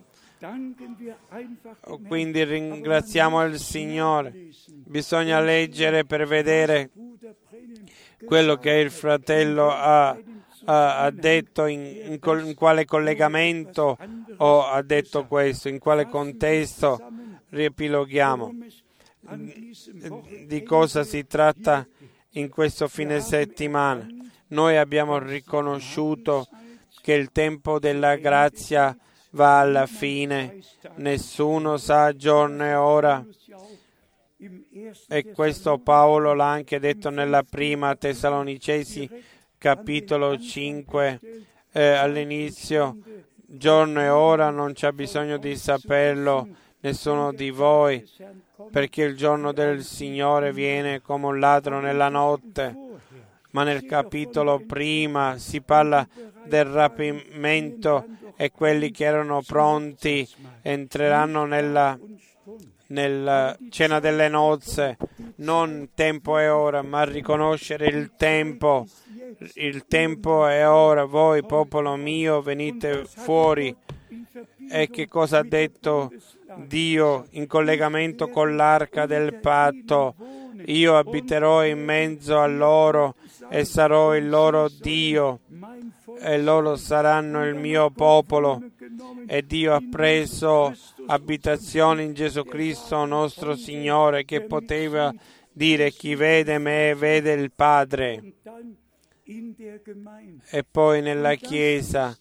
Quindi ringraziamo il Signore. Bisogna leggere per vedere quello che il fratello ha detto, in quale collegamento ha detto questo, in quale contesto. Riepiloghiamo. Di cosa si tratta in questo fine settimana? Noi abbiamo riconosciuto che il tempo della grazia va alla fine, nessuno sa giorno e ora, e questo Paolo l'ha anche detto nella prima Tessalonicesi capitolo 5 all'inizio. Giorno e ora non c'è bisogno di saperlo nessuno di voi, perché il giorno del Signore viene come un ladro nella notte. Ma nel capitolo prima si parla del rapimento, e quelli che erano pronti entreranno nella cena delle nozze. Non tempo e ora, ma riconoscere il tempo. Il tempo è ora. Voi, popolo mio, venite fuori. E che cosa ha detto Dio in collegamento con l'arca del patto? Io abiterò in mezzo a loro e sarò il loro Dio, e loro saranno il mio popolo. E Dio ha preso abitazione in Gesù Cristo nostro Signore, che poteva dire: chi vede me vede il Padre. E poi nella Chiesa,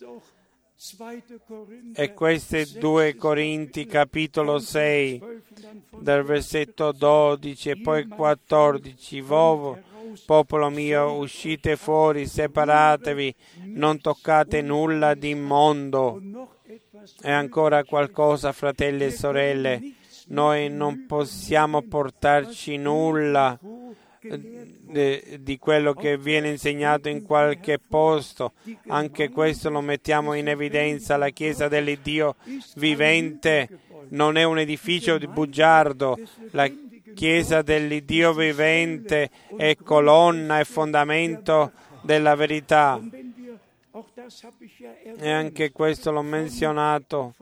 e queste 2 Corinti capitolo 6 dal versetto 12 e poi 14: voi, popolo mio, uscite fuori, separatevi, non toccate nulla di immondo. E ancora qualcosa, fratelli e sorelle, noi non possiamo portarci nulla di quello che viene insegnato in qualche posto. Anche questo lo mettiamo in evidenza. La Chiesa dell'Iddio vivente non è un edificio di bugiardo. La Chiesa dell'Iddio vivente è colonna e fondamento della verità. E anche questo l'ho menzionato,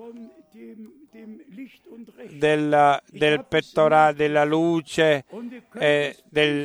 del pettorale, della luce e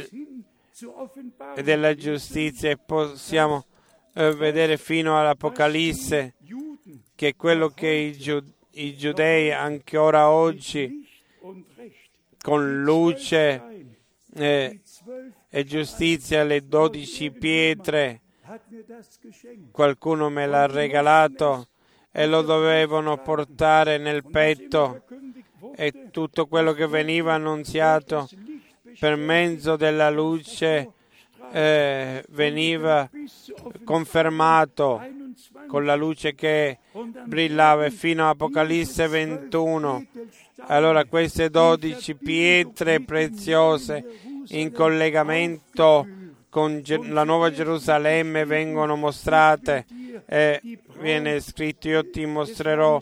della giustizia, e possiamo vedere fino all'Apocalisse che quello che i giudei ancora oggi con luce e giustizia, le 12 pietre, qualcuno me l'ha regalato e lo dovevano portare nel petto, e tutto quello che veniva annunziato per mezzo della luce veniva confermato con la luce che brillava fino a Apocalisse 21. Allora queste 12 pietre preziose in collegamento con la Nuova Gerusalemme vengono mostrate e viene scritto: io ti mostrerò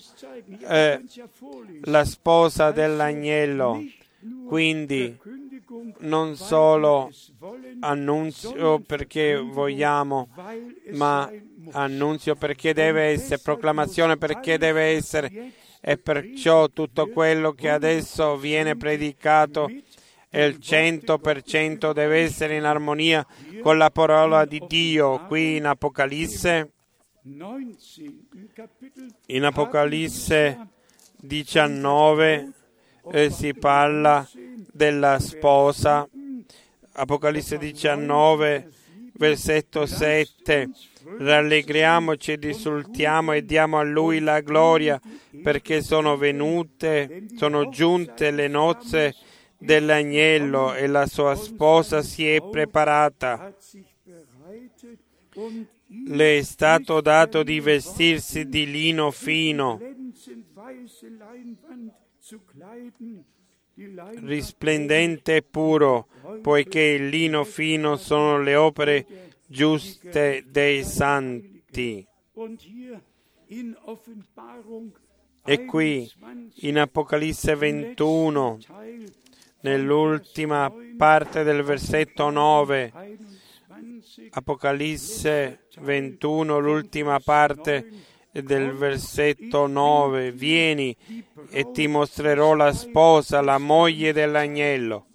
la sposa dell'agnello. Quindi non solo annunzio perché vogliamo, ma annunzio perché deve essere, proclamazione perché deve essere, e perciò tutto quello che adesso viene predicato il 100% deve essere in armonia con la parola di Dio. Qui in Apocalisse 19 si parla della sposa. Apocalisse 19, versetto 7. Rallegriamoci ed esultiamo e diamo a Lui la gloria, perché sono giunte le nozze dell'agnello e la sua sposa si è preparata. Le è stato dato di vestirsi di lino fino, risplendente e puro, poiché il lino fino sono le opere giuste dei santi. E qui in Apocalisse 21, nell'ultima parte del versetto 9, Apocalisse 21, l'ultima parte del versetto 9, vieni e ti mostrerò la sposa, la moglie dell'agnello.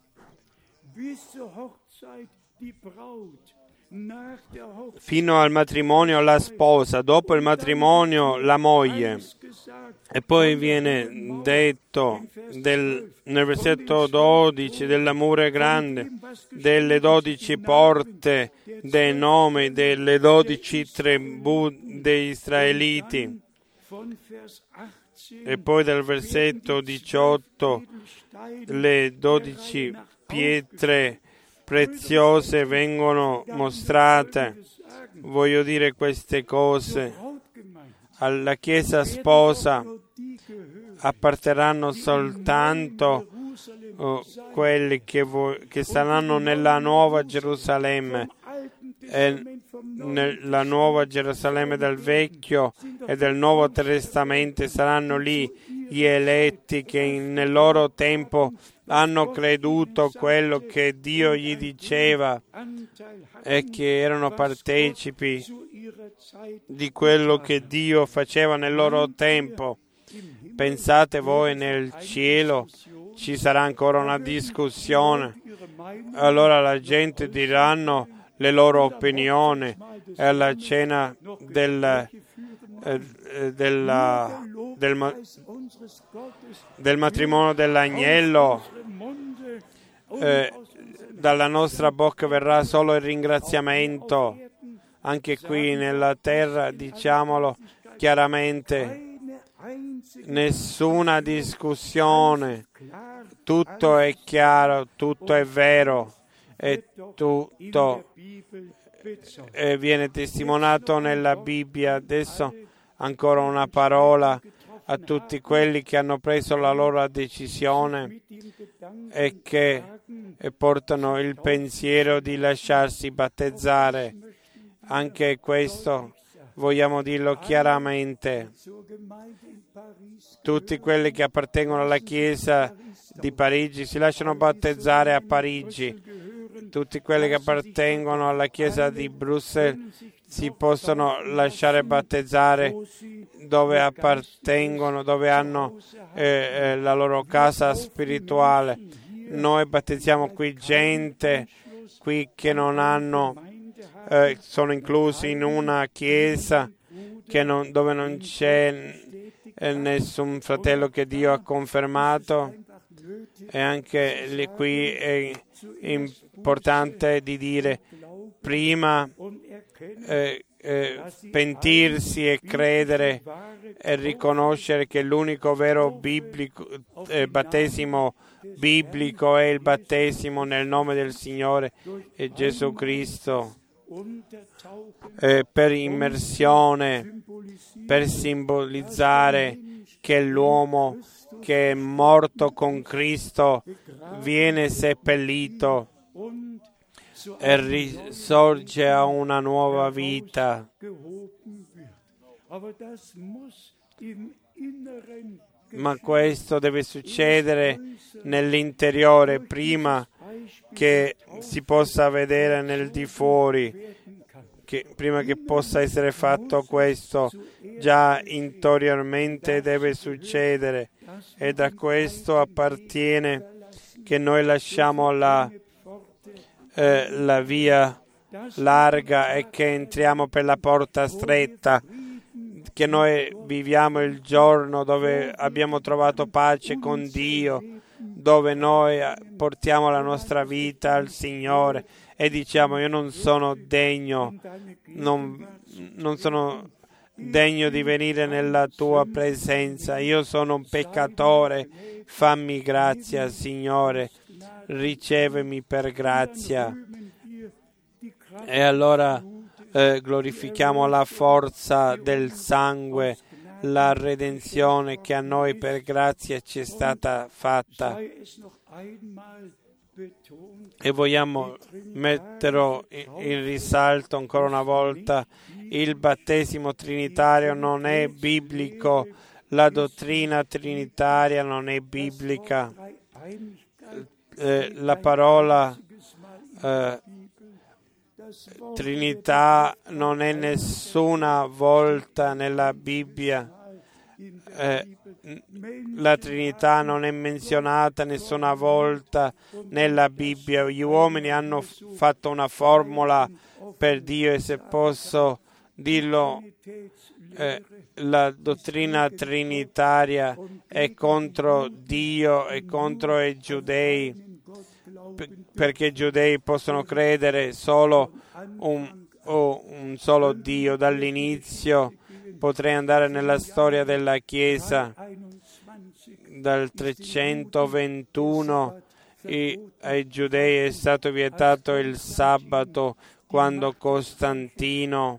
Fino al matrimonio la sposa, dopo il matrimonio la moglie. E poi viene detto nel versetto 12 dell'amore grande, delle 12 porte, dei nomi delle 12 tribù degli israeliti. E poi dal versetto 18 le 12 pietre preziose vengono mostrate. Voglio dire queste cose. Alla Chiesa sposa apparterranno soltanto quelli che saranno nella Nuova Gerusalemme, e nella Nuova Gerusalemme del Vecchio e del Nuovo Testamento saranno lì gli eletti che nel loro tempo hanno creduto quello che Dio gli diceva e che erano partecipi di quello che Dio faceva nel loro tempo. Pensate voi, nel cielo ci sarà ancora una discussione, allora la gente diranno le loro opinioni, e alla cena del matrimonio dell'agnello dalla nostra bocca verrà solo il ringraziamento. Anche qui nella terra, diciamolo chiaramente, nessuna discussione, tutto è chiaro, tutto è vero e tutto viene testimoniato nella Bibbia. Adesso ancora una parola a tutti quelli che hanno preso la loro decisione e che portano il pensiero di lasciarsi battezzare. Anche questo vogliamo dirlo chiaramente. Tutti quelli che appartengono alla Chiesa di Parigi si lasciano battezzare a Parigi. Tutti quelli che appartengono alla Chiesa di Bruxelles si possono lasciare battezzare dove appartengono, dove hanno la loro casa spirituale. Noi battezziamo qui gente qui che non hanno, sono inclusi in una chiesa dove non c'è nessun fratello che Dio ha confermato, e anche qui è importante di dire prima pentirsi e credere e riconoscere che l'unico vero battesimo biblico è il battesimo nel nome del Signore Gesù Cristo, per immersione, per simbolizzare che l'uomo che è morto con Cristo viene seppellito e risorge a una nuova vita. Ma questo deve succedere nell'interiore prima che si possa vedere nel di fuori, prima che possa essere fatto questo, già interiormente deve succedere, e da questo appartiene che noi lasciamo la via larga e che entriamo per la porta stretta, che noi viviamo il giorno dove abbiamo trovato pace con Dio, dove noi portiamo la nostra vita al Signore e diciamo: io non sono degno, non sono degno di venire nella tua presenza, io sono un peccatore, fammi grazia, Signore, ricevimi per grazia. E allora glorifichiamo la forza del sangue, la redenzione che a noi per grazia ci è stata fatta. E vogliamo metterlo in risalto ancora una volta: il battesimo trinitario non è biblico, la dottrina trinitaria non è biblica. La parola Trinità non è nessuna volta nella Bibbia. La Trinità non è menzionata nessuna volta nella Bibbia. Gli uomini hanno fatto una formula per Dio, e se posso dirlo, la dottrina trinitaria è contro Dio e contro i giudei, perché i giudei possono credere solo un solo Dio. Dall'inizio potrei andare nella storia della Chiesa, dal 321 ai giudei è stato vietato il sabato, quando Costantino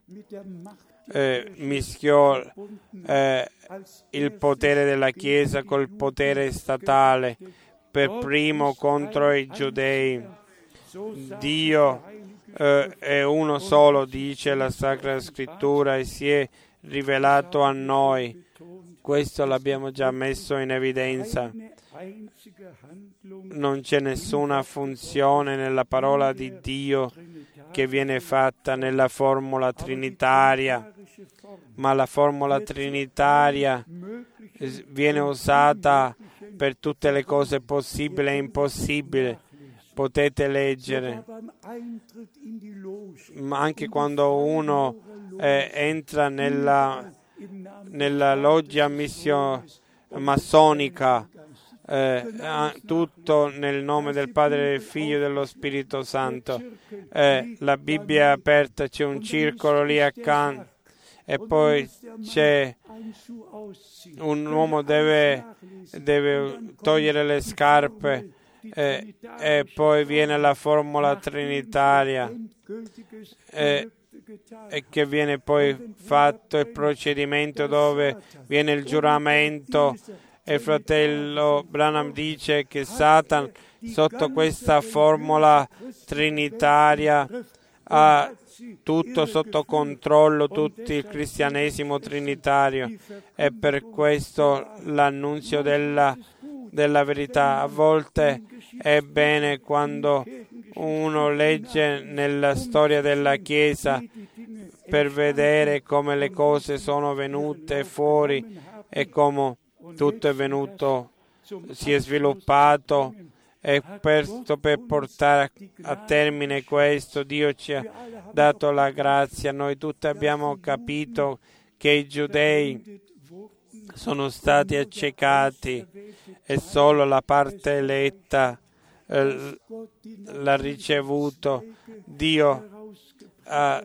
mischiò il potere della Chiesa col potere statale, per primo contro i giudei. Dio è uno solo, dice la Sacra Scrittura, e si è rivelato a noi. Questo l'abbiamo già messo in evidenza. Non c'è nessuna funzione nella parola di Dio che viene fatta nella formula trinitaria, ma la formula trinitaria viene usata per tutte le cose possibili e impossibili. Potete leggere, ma anche quando uno entra nella loggia massonica, tutto nel nome del Padre, del Figlio e dello Spirito Santo. La Bibbia è aperta, c'è un circolo lì accanto, e poi c'è un uomo deve togliere le scarpe, e poi viene la formula trinitaria, e che viene poi fatto il procedimento dove viene il giuramento. E il fratello Branham dice che Satana, sotto questa formula trinitaria, ha tutto sotto controllo, tutto il cristianesimo trinitario, e per questo l'annunzio della verità. A volte è bene quando uno legge nella storia della Chiesa per vedere come le cose sono venute fuori e come tutto è venuto, si è sviluppato, e per portare a termine questo Dio ci ha dato la grazia. Noi tutti abbiamo capito che i giudei sono stati accecati e solo la parte eletta l'ha ricevuto. Dio ha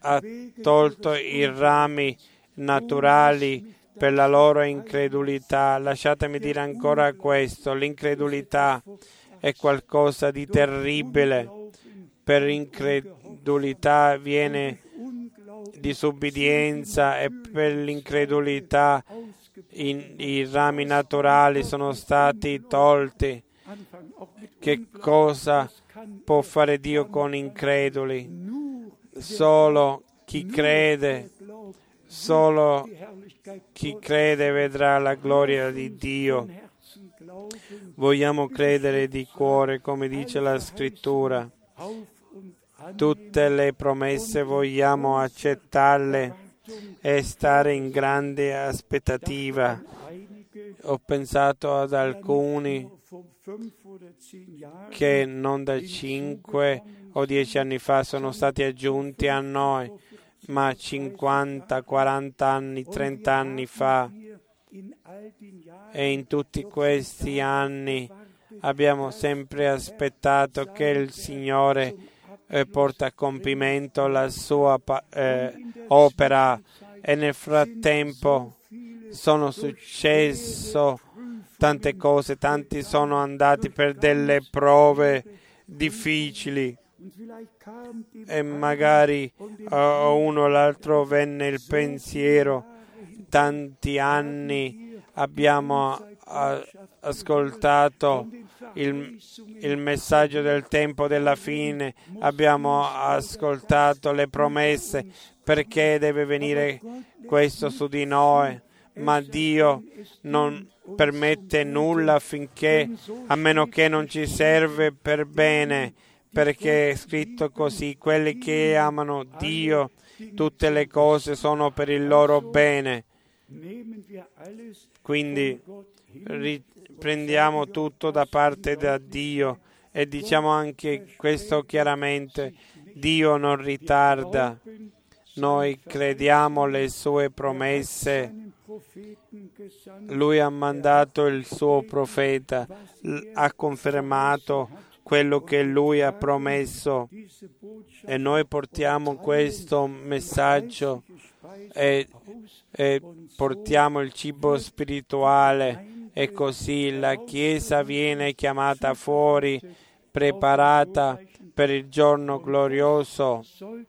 ha tolto i rami naturali per la loro incredulità. Lasciatemi dire ancora questo: l'incredulità è qualcosa di terribile. Per incredulità viene disubbidienza, e per l'incredulità i rami naturali sono stati tolti. Che cosa può fare Dio con increduli? Solo chi crede vedrà la gloria di Dio. Vogliamo credere di cuore, come dice la Scrittura. Tutte le promesse vogliamo accettarle e stare in grande aspettativa. Ho pensato ad alcuni che non da 5 o 10 anni fa sono stati aggiunti a noi, ma 50, 40 anni, 30 anni fa. E in tutti questi anni abbiamo sempre aspettato che il Signore porta a compimento la sua opera, e nel frattempo sono successo tante cose, tanti sono andati per delle prove difficili, e magari uno o l'altro venne il pensiero: tanti anni abbiamo ascoltato il messaggio del tempo della fine, abbiamo ascoltato le promesse, perché deve venire questo su di noi? Ma Dio non permette nulla a meno che non ci serve per bene, perché è scritto così: quelli che amano Dio, tutte le cose sono per il loro bene. Quindi prendiamo tutto da parte da Dio e diciamo anche questo chiaramente: Dio non ritarda. Noi crediamo le sue promesse. Lui ha mandato il suo profeta, ha confermato quello che lui ha promesso, e noi portiamo questo messaggio e portiamo il cibo spirituale, e così la Chiesa viene chiamata fuori, preparata per il giorno glorioso.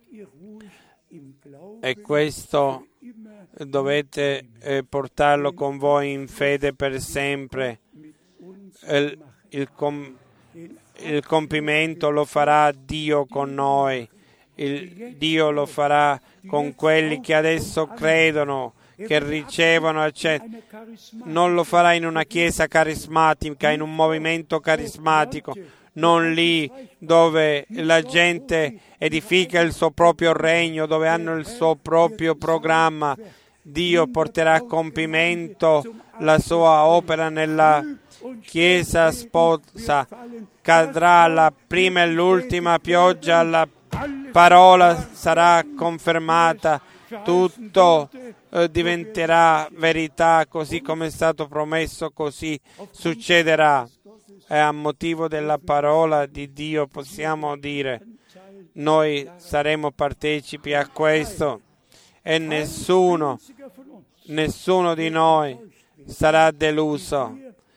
E questo dovete portarlo con voi in fede per sempre. Il compimento lo farà Dio con noi. Dio lo farà con quelli che adesso credono, che ricevono, non lo farà in una chiesa carismatica, in un movimento carismatico, non lì dove la gente edifica il suo proprio regno, dove hanno il suo proprio programma. Dio porterà a compimento la sua opera nella Chiesa sposa. Cadrà la prima e l'ultima pioggia, la parola sarà confermata, tutto diventerà verità, così come è stato promesso, così succederà. E a motivo della parola di Dio possiamo dire: noi saremo partecipi a questo, e nessuno di noi sarà deluso.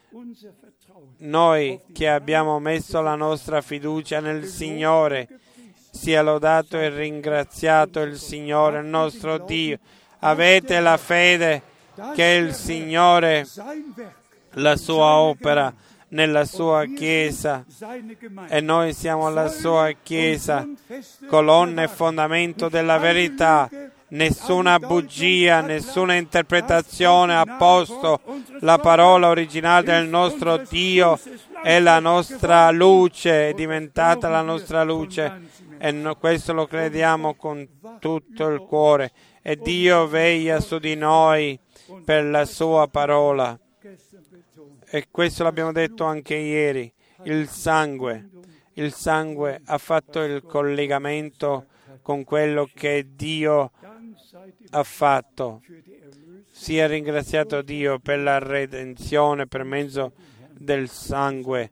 Noi che abbiamo messo la nostra fiducia nel Signore, sia lodato e ringraziato il Signore, il nostro Dio. Avete la fede che il Signore, la sua opera nella sua Chiesa, e noi siamo la sua Chiesa, colonna e fondamento della verità. Nessuna bugia, nessuna interpretazione ha posto la parola originale del nostro Dio. È la nostra luce, è diventata la nostra luce, e questo lo crediamo con tutto il cuore. E Dio veglia su di noi per la sua parola. E questo l'abbiamo detto anche ieri. Il sangue ha fatto il collegamento con quello che Dio ha fatto. Sia ringraziato Dio per la redenzione per mezzo del sangue.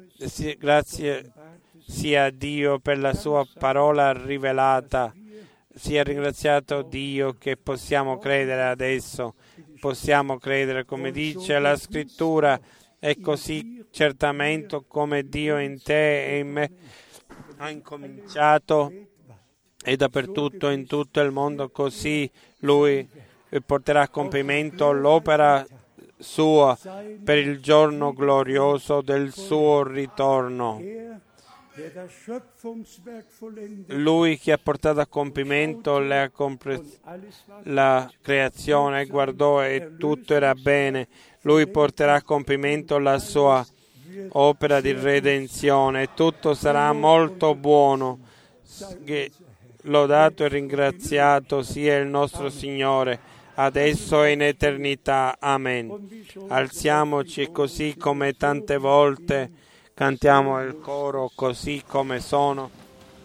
Grazie sia Dio per la sua parola rivelata. Sia ringraziato Dio che possiamo credere adesso, possiamo credere come dice la Scrittura, e così certamente come Dio in te e in me ha incominciato e dappertutto in tutto il mondo, così Lui porterà a compimento l'opera sua per il giorno glorioso del suo ritorno. Lui che ha portato a compimento la creazione, guardò e tutto era bene. Lui porterà a compimento la sua opera di redenzione e tutto sarà molto buono. Lodato e ringraziato sia il nostro Signore, adesso e in eternità. Amen. Alziamoci e così come tante volte cantiamo il coro così come sono.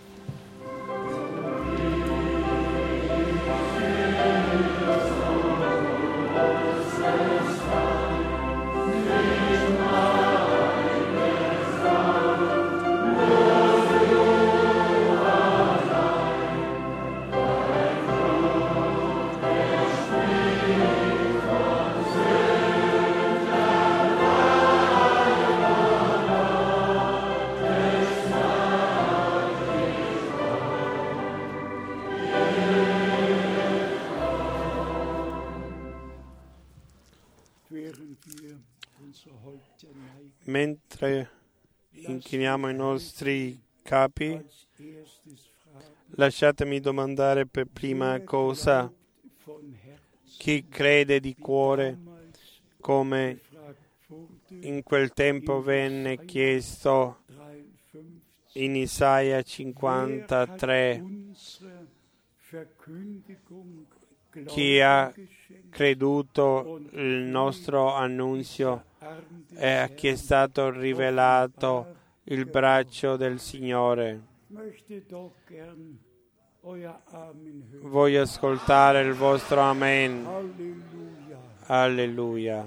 Mentre inchiniamo i nostri capi, lasciatemi domandare per prima cosa chi crede di cuore, come in quel tempo venne chiesto in Isaia 53, chi ha creduto il nostro annunzio e a chi è stato rivelato il braccio del Signore. Voglio ascoltare il vostro Amen. Alleluia.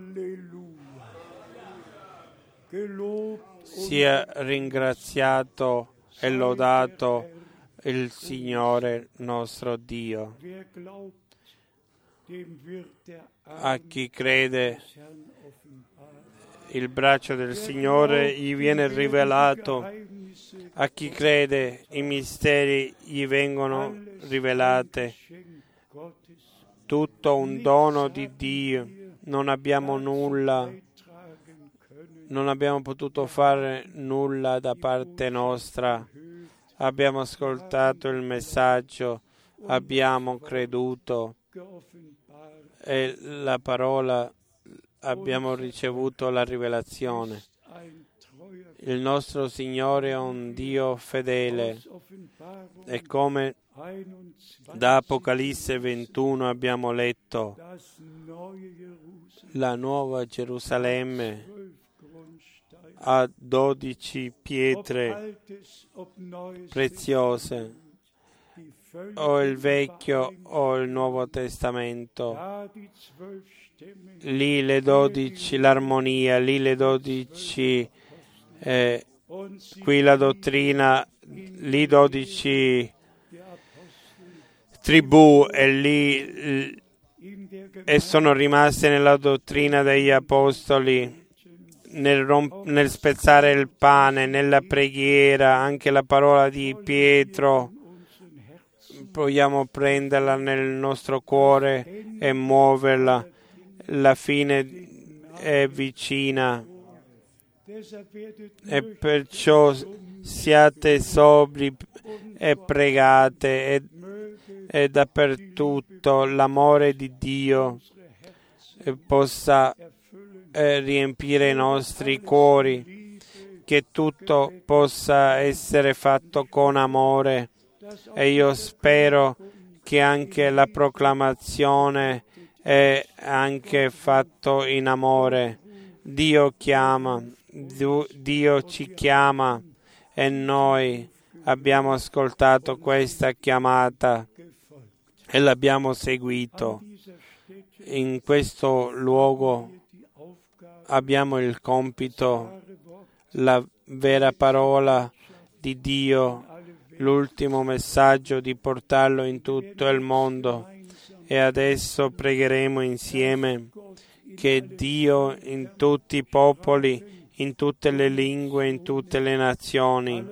Sia ringraziato e lodato il Signore nostro Dio. A chi crede, il braccio del Signore gli viene rivelato. A chi crede, i misteri gli vengono rivelati. Tutto un dono di Dio. Non abbiamo nulla, non abbiamo potuto fare nulla da parte nostra. Abbiamo ascoltato il messaggio, abbiamo creduto e la parola, abbiamo ricevuto la rivelazione. Il nostro Signore è un Dio fedele e come da Apocalisse 21 abbiamo letto, la nuova Gerusalemme ha 12 pietre preziose, o il Vecchio o il Nuovo Testamento. Lì le 12, l'armonia, lì le 12, qui la dottrina, lì 12 tribù e lì e sono rimaste nella dottrina degli apostoli, nel spezzare il pane, nella preghiera, anche la parola di Pietro. Vogliamo prenderla nel nostro cuore e muoverla. La fine è vicina e perciò siate sobri e pregate e dappertutto l'amore di Dio possa riempire i nostri cuori, che tutto possa essere fatto con amore. E io spero che anche la proclamazione è anche fatto in amore. Dio chiama, Dio ci chiama e noi abbiamo ascoltato questa chiamata e l'abbiamo seguito. In questo luogo abbiamo il compito, la vera parola di Dio l'ultimo messaggio, di portarlo in tutto il mondo. E adesso pregheremo insieme che Dio in tutti i popoli, in tutte le lingue, in tutte le nazioni,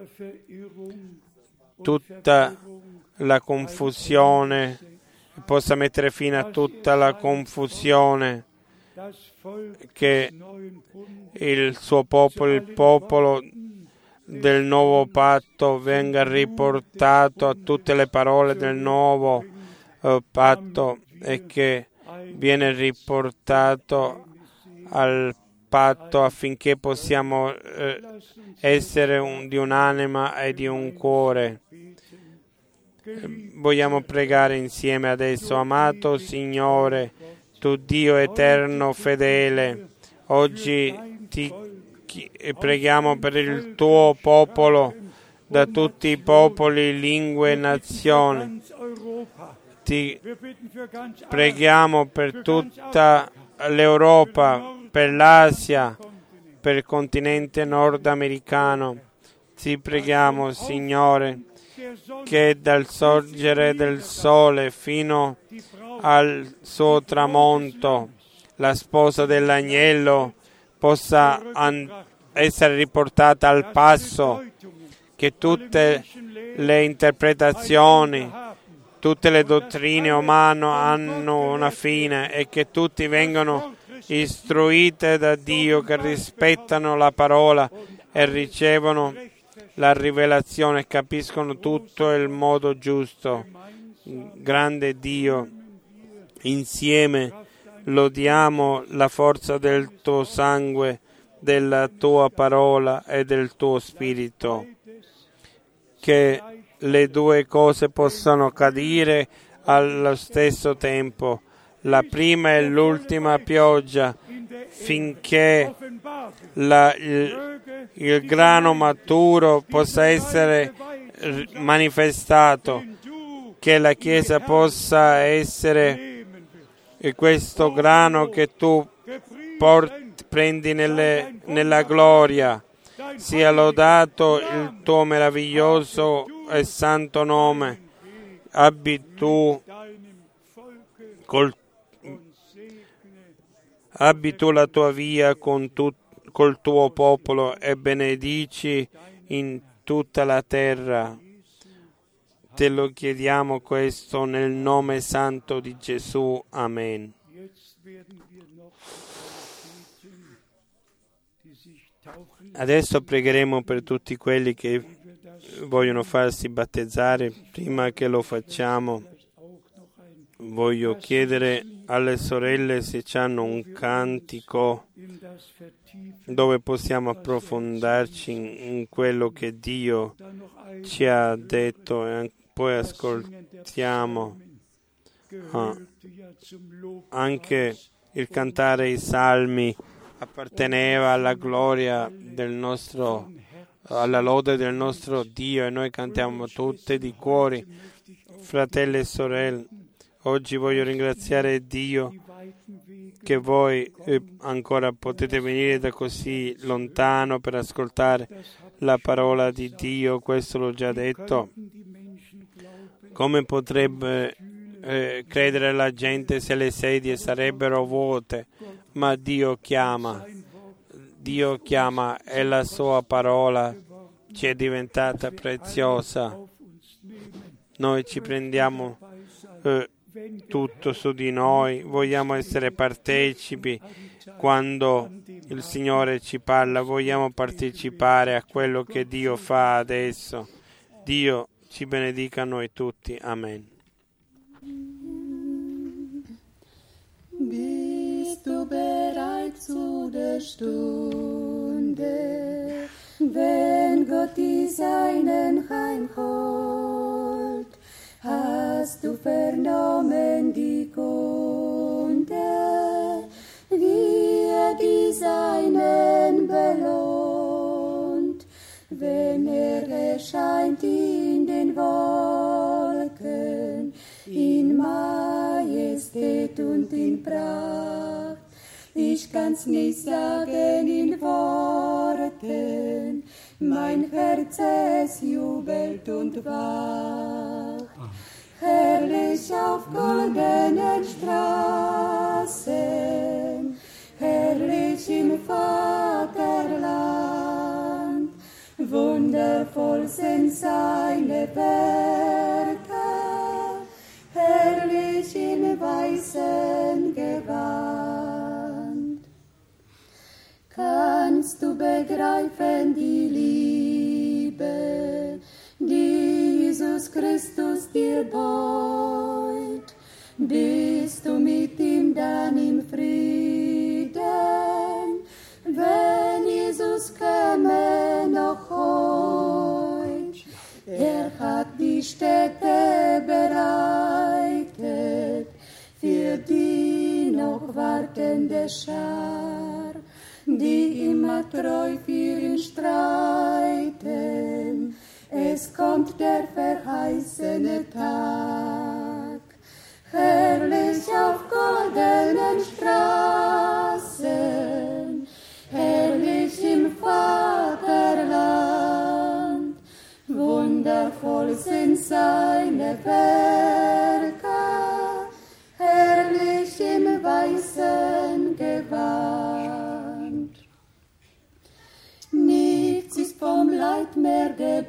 tutta la confusione, possa mettere fine a tutta la confusione, che il suo popolo, il popolo del nuovo patto, venga riportato a tutte le parole del nuovo patto e che viene riportato al patto affinché possiamo essere di un'anima e di un cuore. Vogliamo pregare insieme adesso. Amato Signore, tu Dio eterno fedele, oggi ti preghiamo per il tuo popolo, da tutti i popoli, lingue e nazioni. Ti preghiamo per tutta l'Europa, per l'Asia, per il continente nordamericano. Ti preghiamo, Signore, che dal sorgere del sole fino al suo tramonto la sposa dell'agnello possa essere riportata al passo, che tutte le interpretazioni, tutte le dottrine umane hanno una fine e che tutti vengano istruite da Dio, che rispettano la parola e ricevono la rivelazione e capiscono tutto il modo giusto. Grande Dio, insieme lodiamo la forza del tuo sangue, della tua parola e del tuo spirito, che le due cose possano cadere allo stesso tempo, la prima e l'ultima pioggia, finché il grano maturo possa essere manifestato, che la Chiesa possa essere questo grano che tu prendi nella gloria. Sia lodato il tuo meraviglioso e santo nome. Abbi tu la tua via col tuo popolo e benedici in tutta la terra. Te lo chiediamo questo nel nome santo di Gesù. Amen. Adesso pregheremo per tutti quelli che vogliono farsi battezzare. Prima che lo facciamo, voglio chiedere alle sorelle se hanno un cantico dove possiamo approfondarci in quello che Dio ci ha detto e poi ascoltiamo anche il cantare i salmi apparteneva alla gloria alla lode del nostro Dio, e noi cantiamo tutte di cuore. Fratelli e sorelle, oggi voglio ringraziare Dio che voi ancora potete venire da così lontano per ascoltare la parola di Dio. Questo l'ho già detto. Come potrebbe credere la gente se le sedie sarebbero vuote? Ma Dio chiama e la sua parola ci è diventata preziosa. Noi ci prendiamo tutto su di noi, vogliamo essere partecipi quando il Signore ci parla, vogliamo partecipare a quello che Dio fa adesso. Dio ci benedica a noi tutti. Amen. Bist du bereit zu der Stunde, wenn Gott die Seinen heimholt? Hast du vernommen die Kunde, wie die Seinen belohnt, wenn erscheint in den Wolken, in Majestät und in Pracht? Ich kann's nicht sagen in Worten, mein Herz es jubelt und wacht. Herrlich auf goldenen Straßen, herrlich im Vaterland, wundervoll sind seine Werke, herrlich in weißem Gewand. Kannst du begreifen die Liebe, die Jesus Christus dir beut? Bist du mit ihm dann im Frieden, wenn Jesus käme noch heut? Er hat die Stätte bereitet für die noch wartende Schar, die immer treu für ihn streiten. Es kommt der verheißene Tag, herrlich auf goldenen Straßen, herrlich im Vaterland, wundervoll sind seine Werke, herrlich im weißen Gewand. Nichts ist vom Leid mehr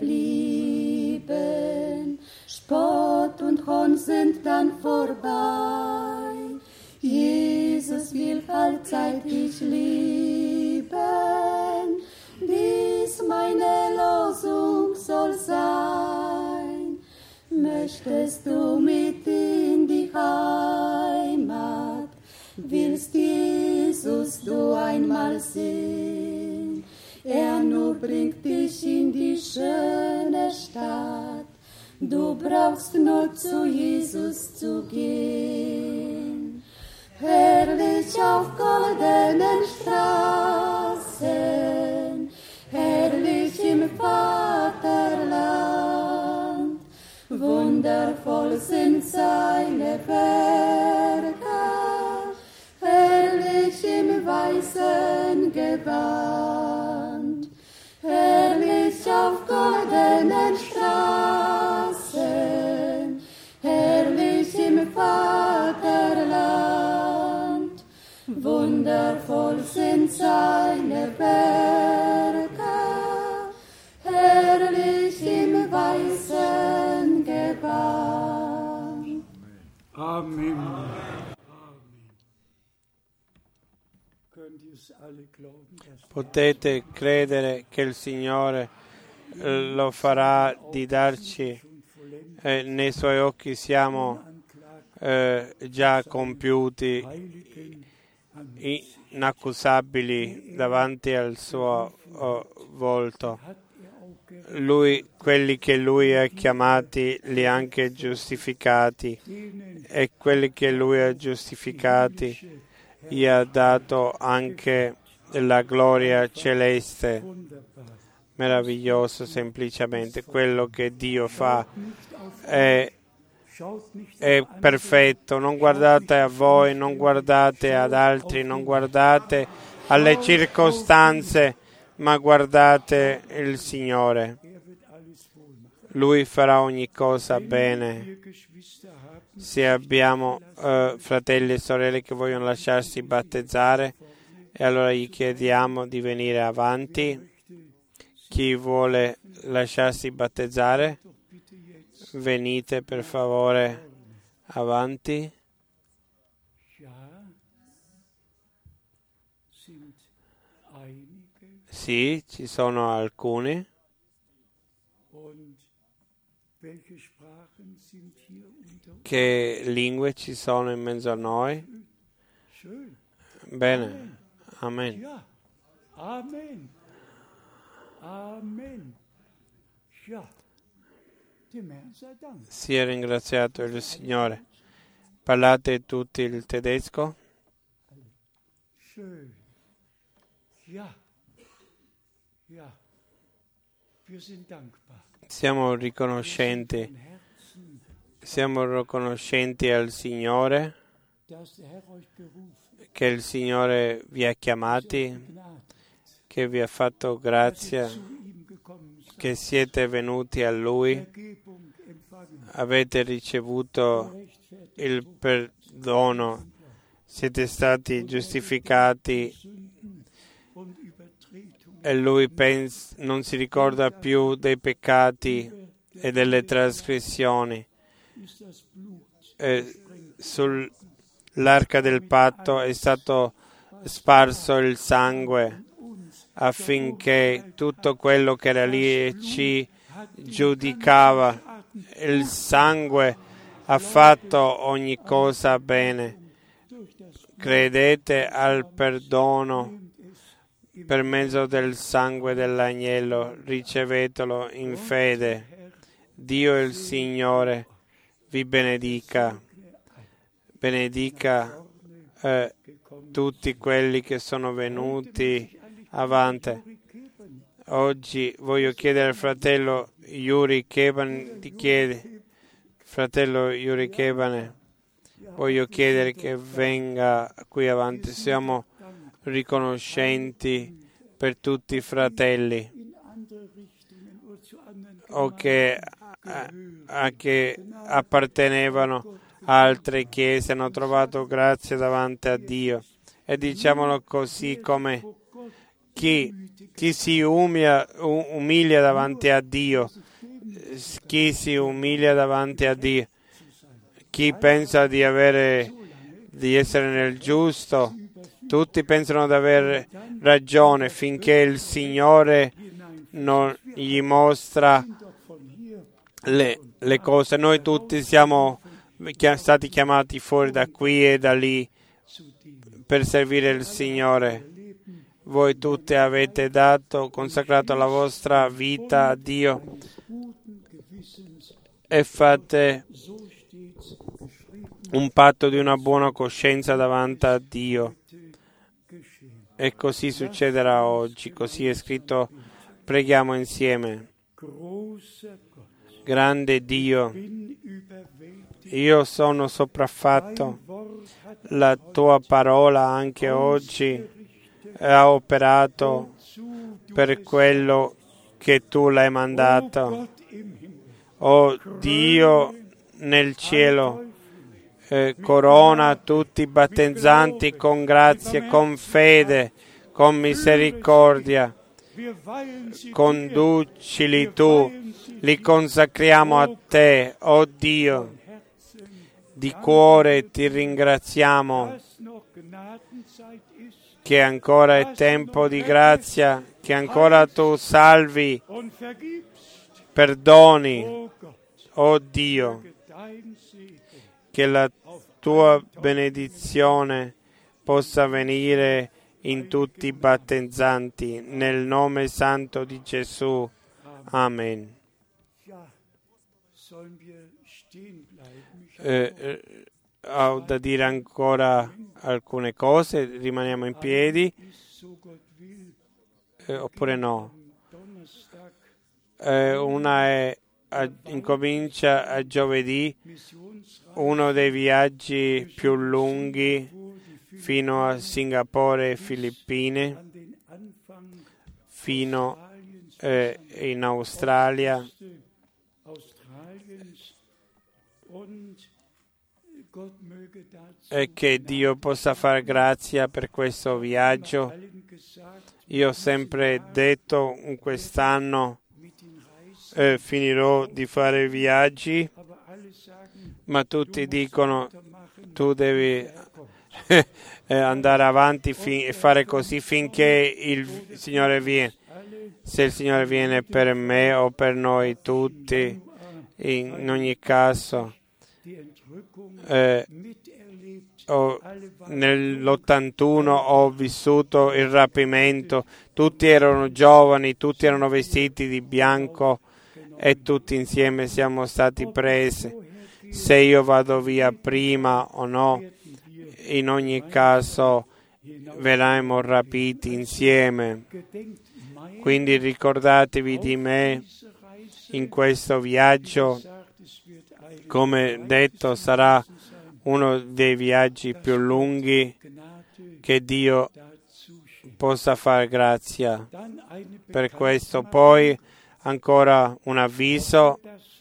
geblieben, Spott und Hohn sind dann vorbei. Jesus will allzeit dich lieben, dies meine Losung soll sein. Möchtest du mit in die Heimat, willst Jesus du einmal sehen? Er nur bringt dich in die schöne Stadt, du brauchst nur zu Jesus zu gehen. Herrlich auf goldenen Straßen, herrlich im Vaterland, wundervoll sind seine Werke, herrlich im weißen Gewand, herrlich auf goldenen Straßen, herrlich im Vaterland, wundervoll sind seine Werke, herrlich im weißen Gewand. Amen. Potete credere che il Signore lo farà di darci, nei Suoi occhi siamo già compiuti, inaccusabili davanti al Suo volto. Lui, quelli che Lui ha chiamati, li ha anche giustificati, e quelli che Lui ha giustificati gli ha dato anche la gloria celeste. Meraviglioso, semplicemente. Quello che Dio fa è perfetto. Non guardate a voi, non guardate ad altri, non guardate alle circostanze, ma guardate il Signore. Lui farà ogni cosa bene. Se abbiamo fratelli e sorelle che vogliono lasciarsi battezzare, e allora gli chiediamo di venire avanti. Chi vuole lasciarsi battezzare, venite per favore avanti. Sì, ci sono alcuni. Che lingue ci sono in mezzo a noi? Bene. Amen. Amen. Amen. Ja. Sia ringraziato il Signore. Parlate tutti il tedesco? Schön. Ja. Ja. Wir sind dankbar. Siamo riconoscenti al Signore che il Signore vi ha chiamati, che vi ha fatto grazia che siete venuti a Lui, avete ricevuto il perdono, siete stati giustificati e Lui non si ricorda più dei peccati e delle trasgressioni. Sull'arca del patto è stato sparso il sangue affinché tutto quello che era lì e ci giudicava, il sangue ha fatto ogni cosa bene. Credete al perdono per mezzo del sangue dell'agnello, ricevetelo in fede. Dio il Signore vi benedica. Benedica tutti quelli che sono venuti avanti. Oggi voglio chiedere al fratello Yuri Keban fratello Yuri Keban, voglio chiedere che venga qui avanti. Siamo riconoscenti per tutti i fratelli che appartenevano a altre chiese, hanno trovato grazia davanti a Dio. E diciamolo così, come chi si umilia davanti a Dio, chi si umilia davanti a Dio, chi pensa di essere nel giusto, tutti pensano di avere ragione finché il Signore non gli mostra le cose. Noi tutti siamo stati chiamati fuori da qui e da lì per servire il Signore. Voi tutti avete consacrato la vostra vita a Dio e fate un patto di una buona coscienza davanti a Dio. E così succederà oggi, così è scritto. Preghiamo insieme. Grande Dio, io sono sopraffatto. La tua parola anche oggi ha operato per quello che tu l'hai mandato. Oh Dio nel cielo, corona tutti i battezzanti con grazia, con fede, con misericordia. Conducili tu, li consacriamo a te, oh Dio. Di cuore ti ringraziamo che ancora è tempo di grazia, che ancora tu salvi, perdoni, oh Dio, che la tua benedizione possa venire in tutti i battezzanti, nel nome santo di Gesù. Amen. Ho da dire ancora alcune cose, rimaniamo in piedi, oppure no? Una incomincia a giovedì, uno dei viaggi più lunghi fino a Singapore e Filippine, fino in Australia. E che Dio possa fare grazia per questo viaggio. Io ho sempre detto, quest'anno finirò di fare viaggi, ma tutti dicono tu devi andare avanti e fare così finché il Signore viene. Se il Signore viene per me o per noi tutti, in ogni caso, nell'81 ho vissuto il rapimento, tutti erano giovani, tutti erano vestiti di bianco e tutti insieme siamo stati presi. Se io vado via prima o no, in ogni caso verremo rapiti insieme. Quindi ricordatevi di me in questo viaggio. Come detto, sarà uno dei viaggi più lunghi. Che Dio possa fare grazia per questo. Poi Ancora un avviso,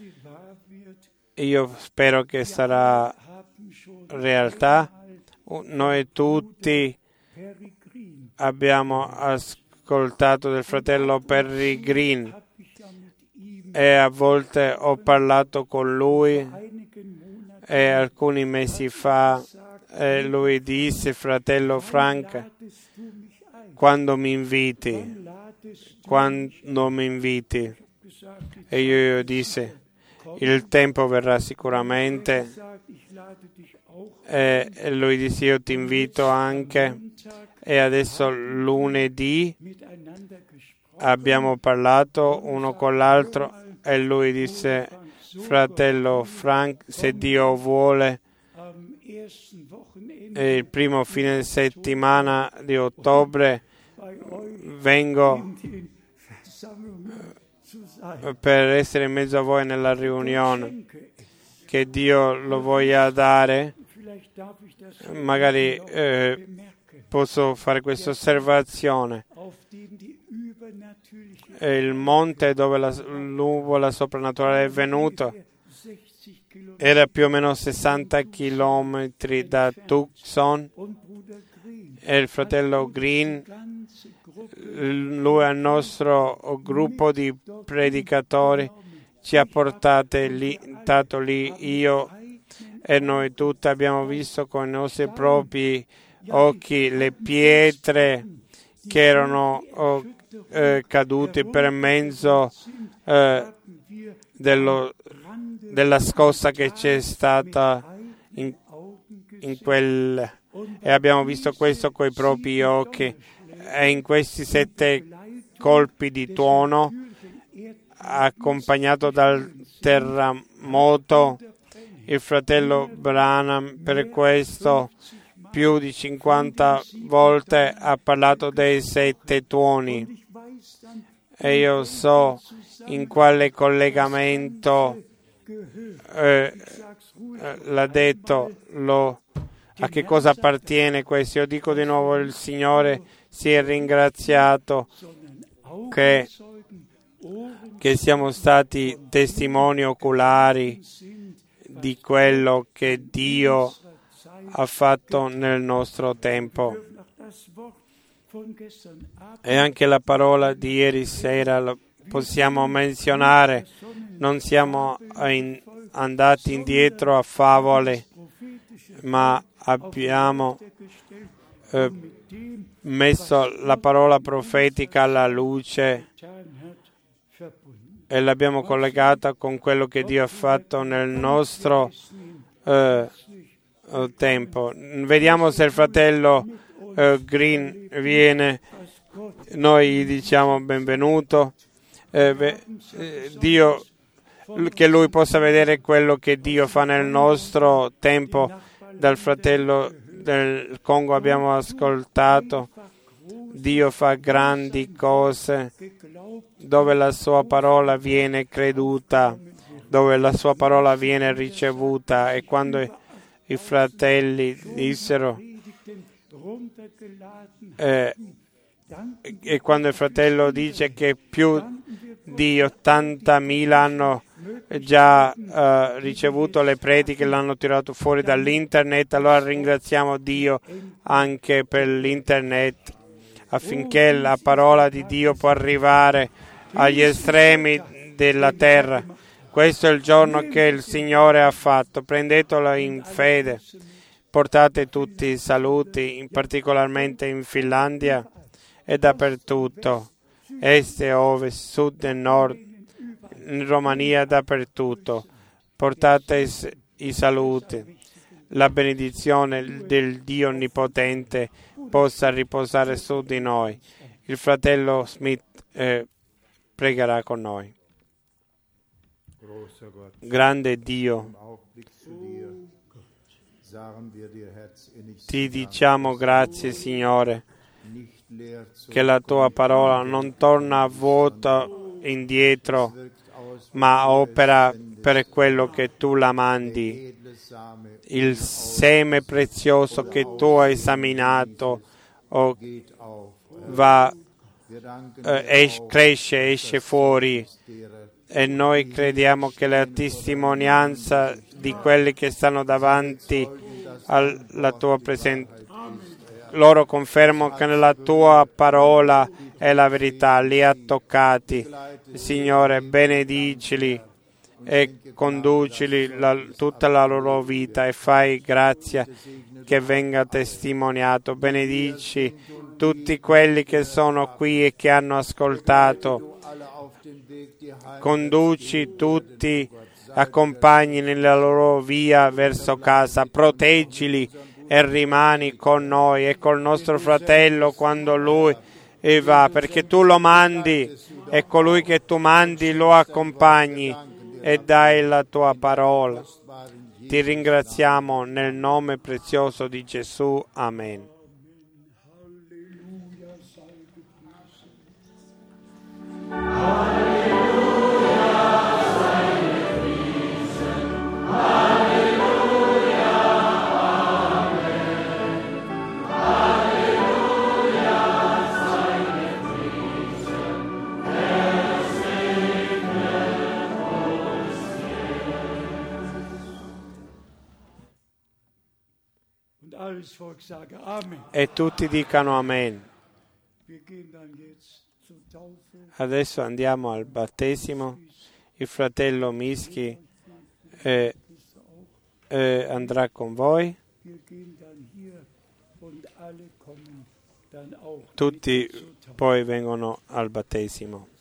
io spero che sarà realtà. Noi tutti abbiamo ascoltato del fratello Peregrin e a volte ho parlato con lui e alcuni mesi fa lui disse: fratello Frank, quando mi inviti, e io disse: il tempo verrà sicuramente, e lui disse: io ti invito anche. E adesso lunedì abbiamo parlato uno con l'altro e lui disse: fratello Frank, se Dio vuole, il primo fine settimana di ottobre vengo per essere in mezzo a voi nella riunione. Che Dio lo voglia dare. Magari posso fare questa osservazione. Il monte dove la nuvola soprannaturale è venuto era più o meno 60 chilometri da Tucson, e il fratello Green, lui al nostro gruppo di predicatori, ci ha portato lì, io e noi tutti abbiamo visto con i nostri propri occhi le pietre che erano cadute per mezzo della scossa che c'è stata in e abbiamo visto questo coi propri occhi, e in questi 7 colpi di tuono accompagnato dal terremoto, il fratello Branham per questo più di 50 volte ha parlato dei 7 tuoni, e io so in quale collegamento l'ha detto, a che cosa appartiene questo. Io dico di nuovo: il Signore si è ringraziato che siamo stati testimoni oculari di quello che Dio ha fatto nel nostro tempo. E anche la parola di ieri sera la possiamo menzionare. Non siamo andati indietro a favole, ma abbiamo messo la parola profetica alla luce e l'abbiamo collegata con quello che Dio ha fatto nel nostro tempo. Vediamo se il fratello Green viene, noi gli diciamo benvenuto. Dio, che lui possa vedere quello che Dio fa nel nostro tempo. Dal fratello del Congo abbiamo ascoltato: Dio fa grandi cose dove la sua parola viene creduta, dove la sua parola viene ricevuta. E quando i fratelli dissero e quando il fratello dice che più di 80.000 hanno già ricevuto le prediche, l'hanno tirato fuori dall'internet, allora ringraziamo Dio anche per l'internet, affinché la parola di Dio può arrivare agli estremi della terra. Questo è il giorno che il Signore ha fatto, prendetelo in fede. Portate tutti i saluti, particolarmente in Finlandia e dappertutto, est e ovest, sud e nord, in Romania, dappertutto. Portate i saluti. La benedizione del Dio Onnipotente possa riposare su di noi. Il fratello Smith pregherà con noi. Grande Dio, ti diciamo grazie, Signore, che la tua parola non torna vuota indietro, ma opera per quello che tu la mandi. Il seme prezioso che tu hai esaminato va esce fuori, e noi crediamo che la testimonianza di quelli che stanno davanti alla tua presenza, loro confermano che la tua parola è la verità, li ha toccati. Signore, benedicili e conducili tutta la loro vita e fai grazia che venga testimoniato. Benedici tutti quelli che sono qui e che hanno ascoltato. Conduci tutti, accompagni nella loro via verso casa, proteggili e rimani con noi e col nostro fratello quando lui va, perché tu lo mandi e colui che tu mandi lo accompagni e dai la tua parola. Ti ringraziamo nel nome prezioso di Gesù. Amen. E tutti dicano Amen. Adesso andiamo al battesimo. Il fratello Mischi andrà con voi. Tutti poi vengono al battesimo.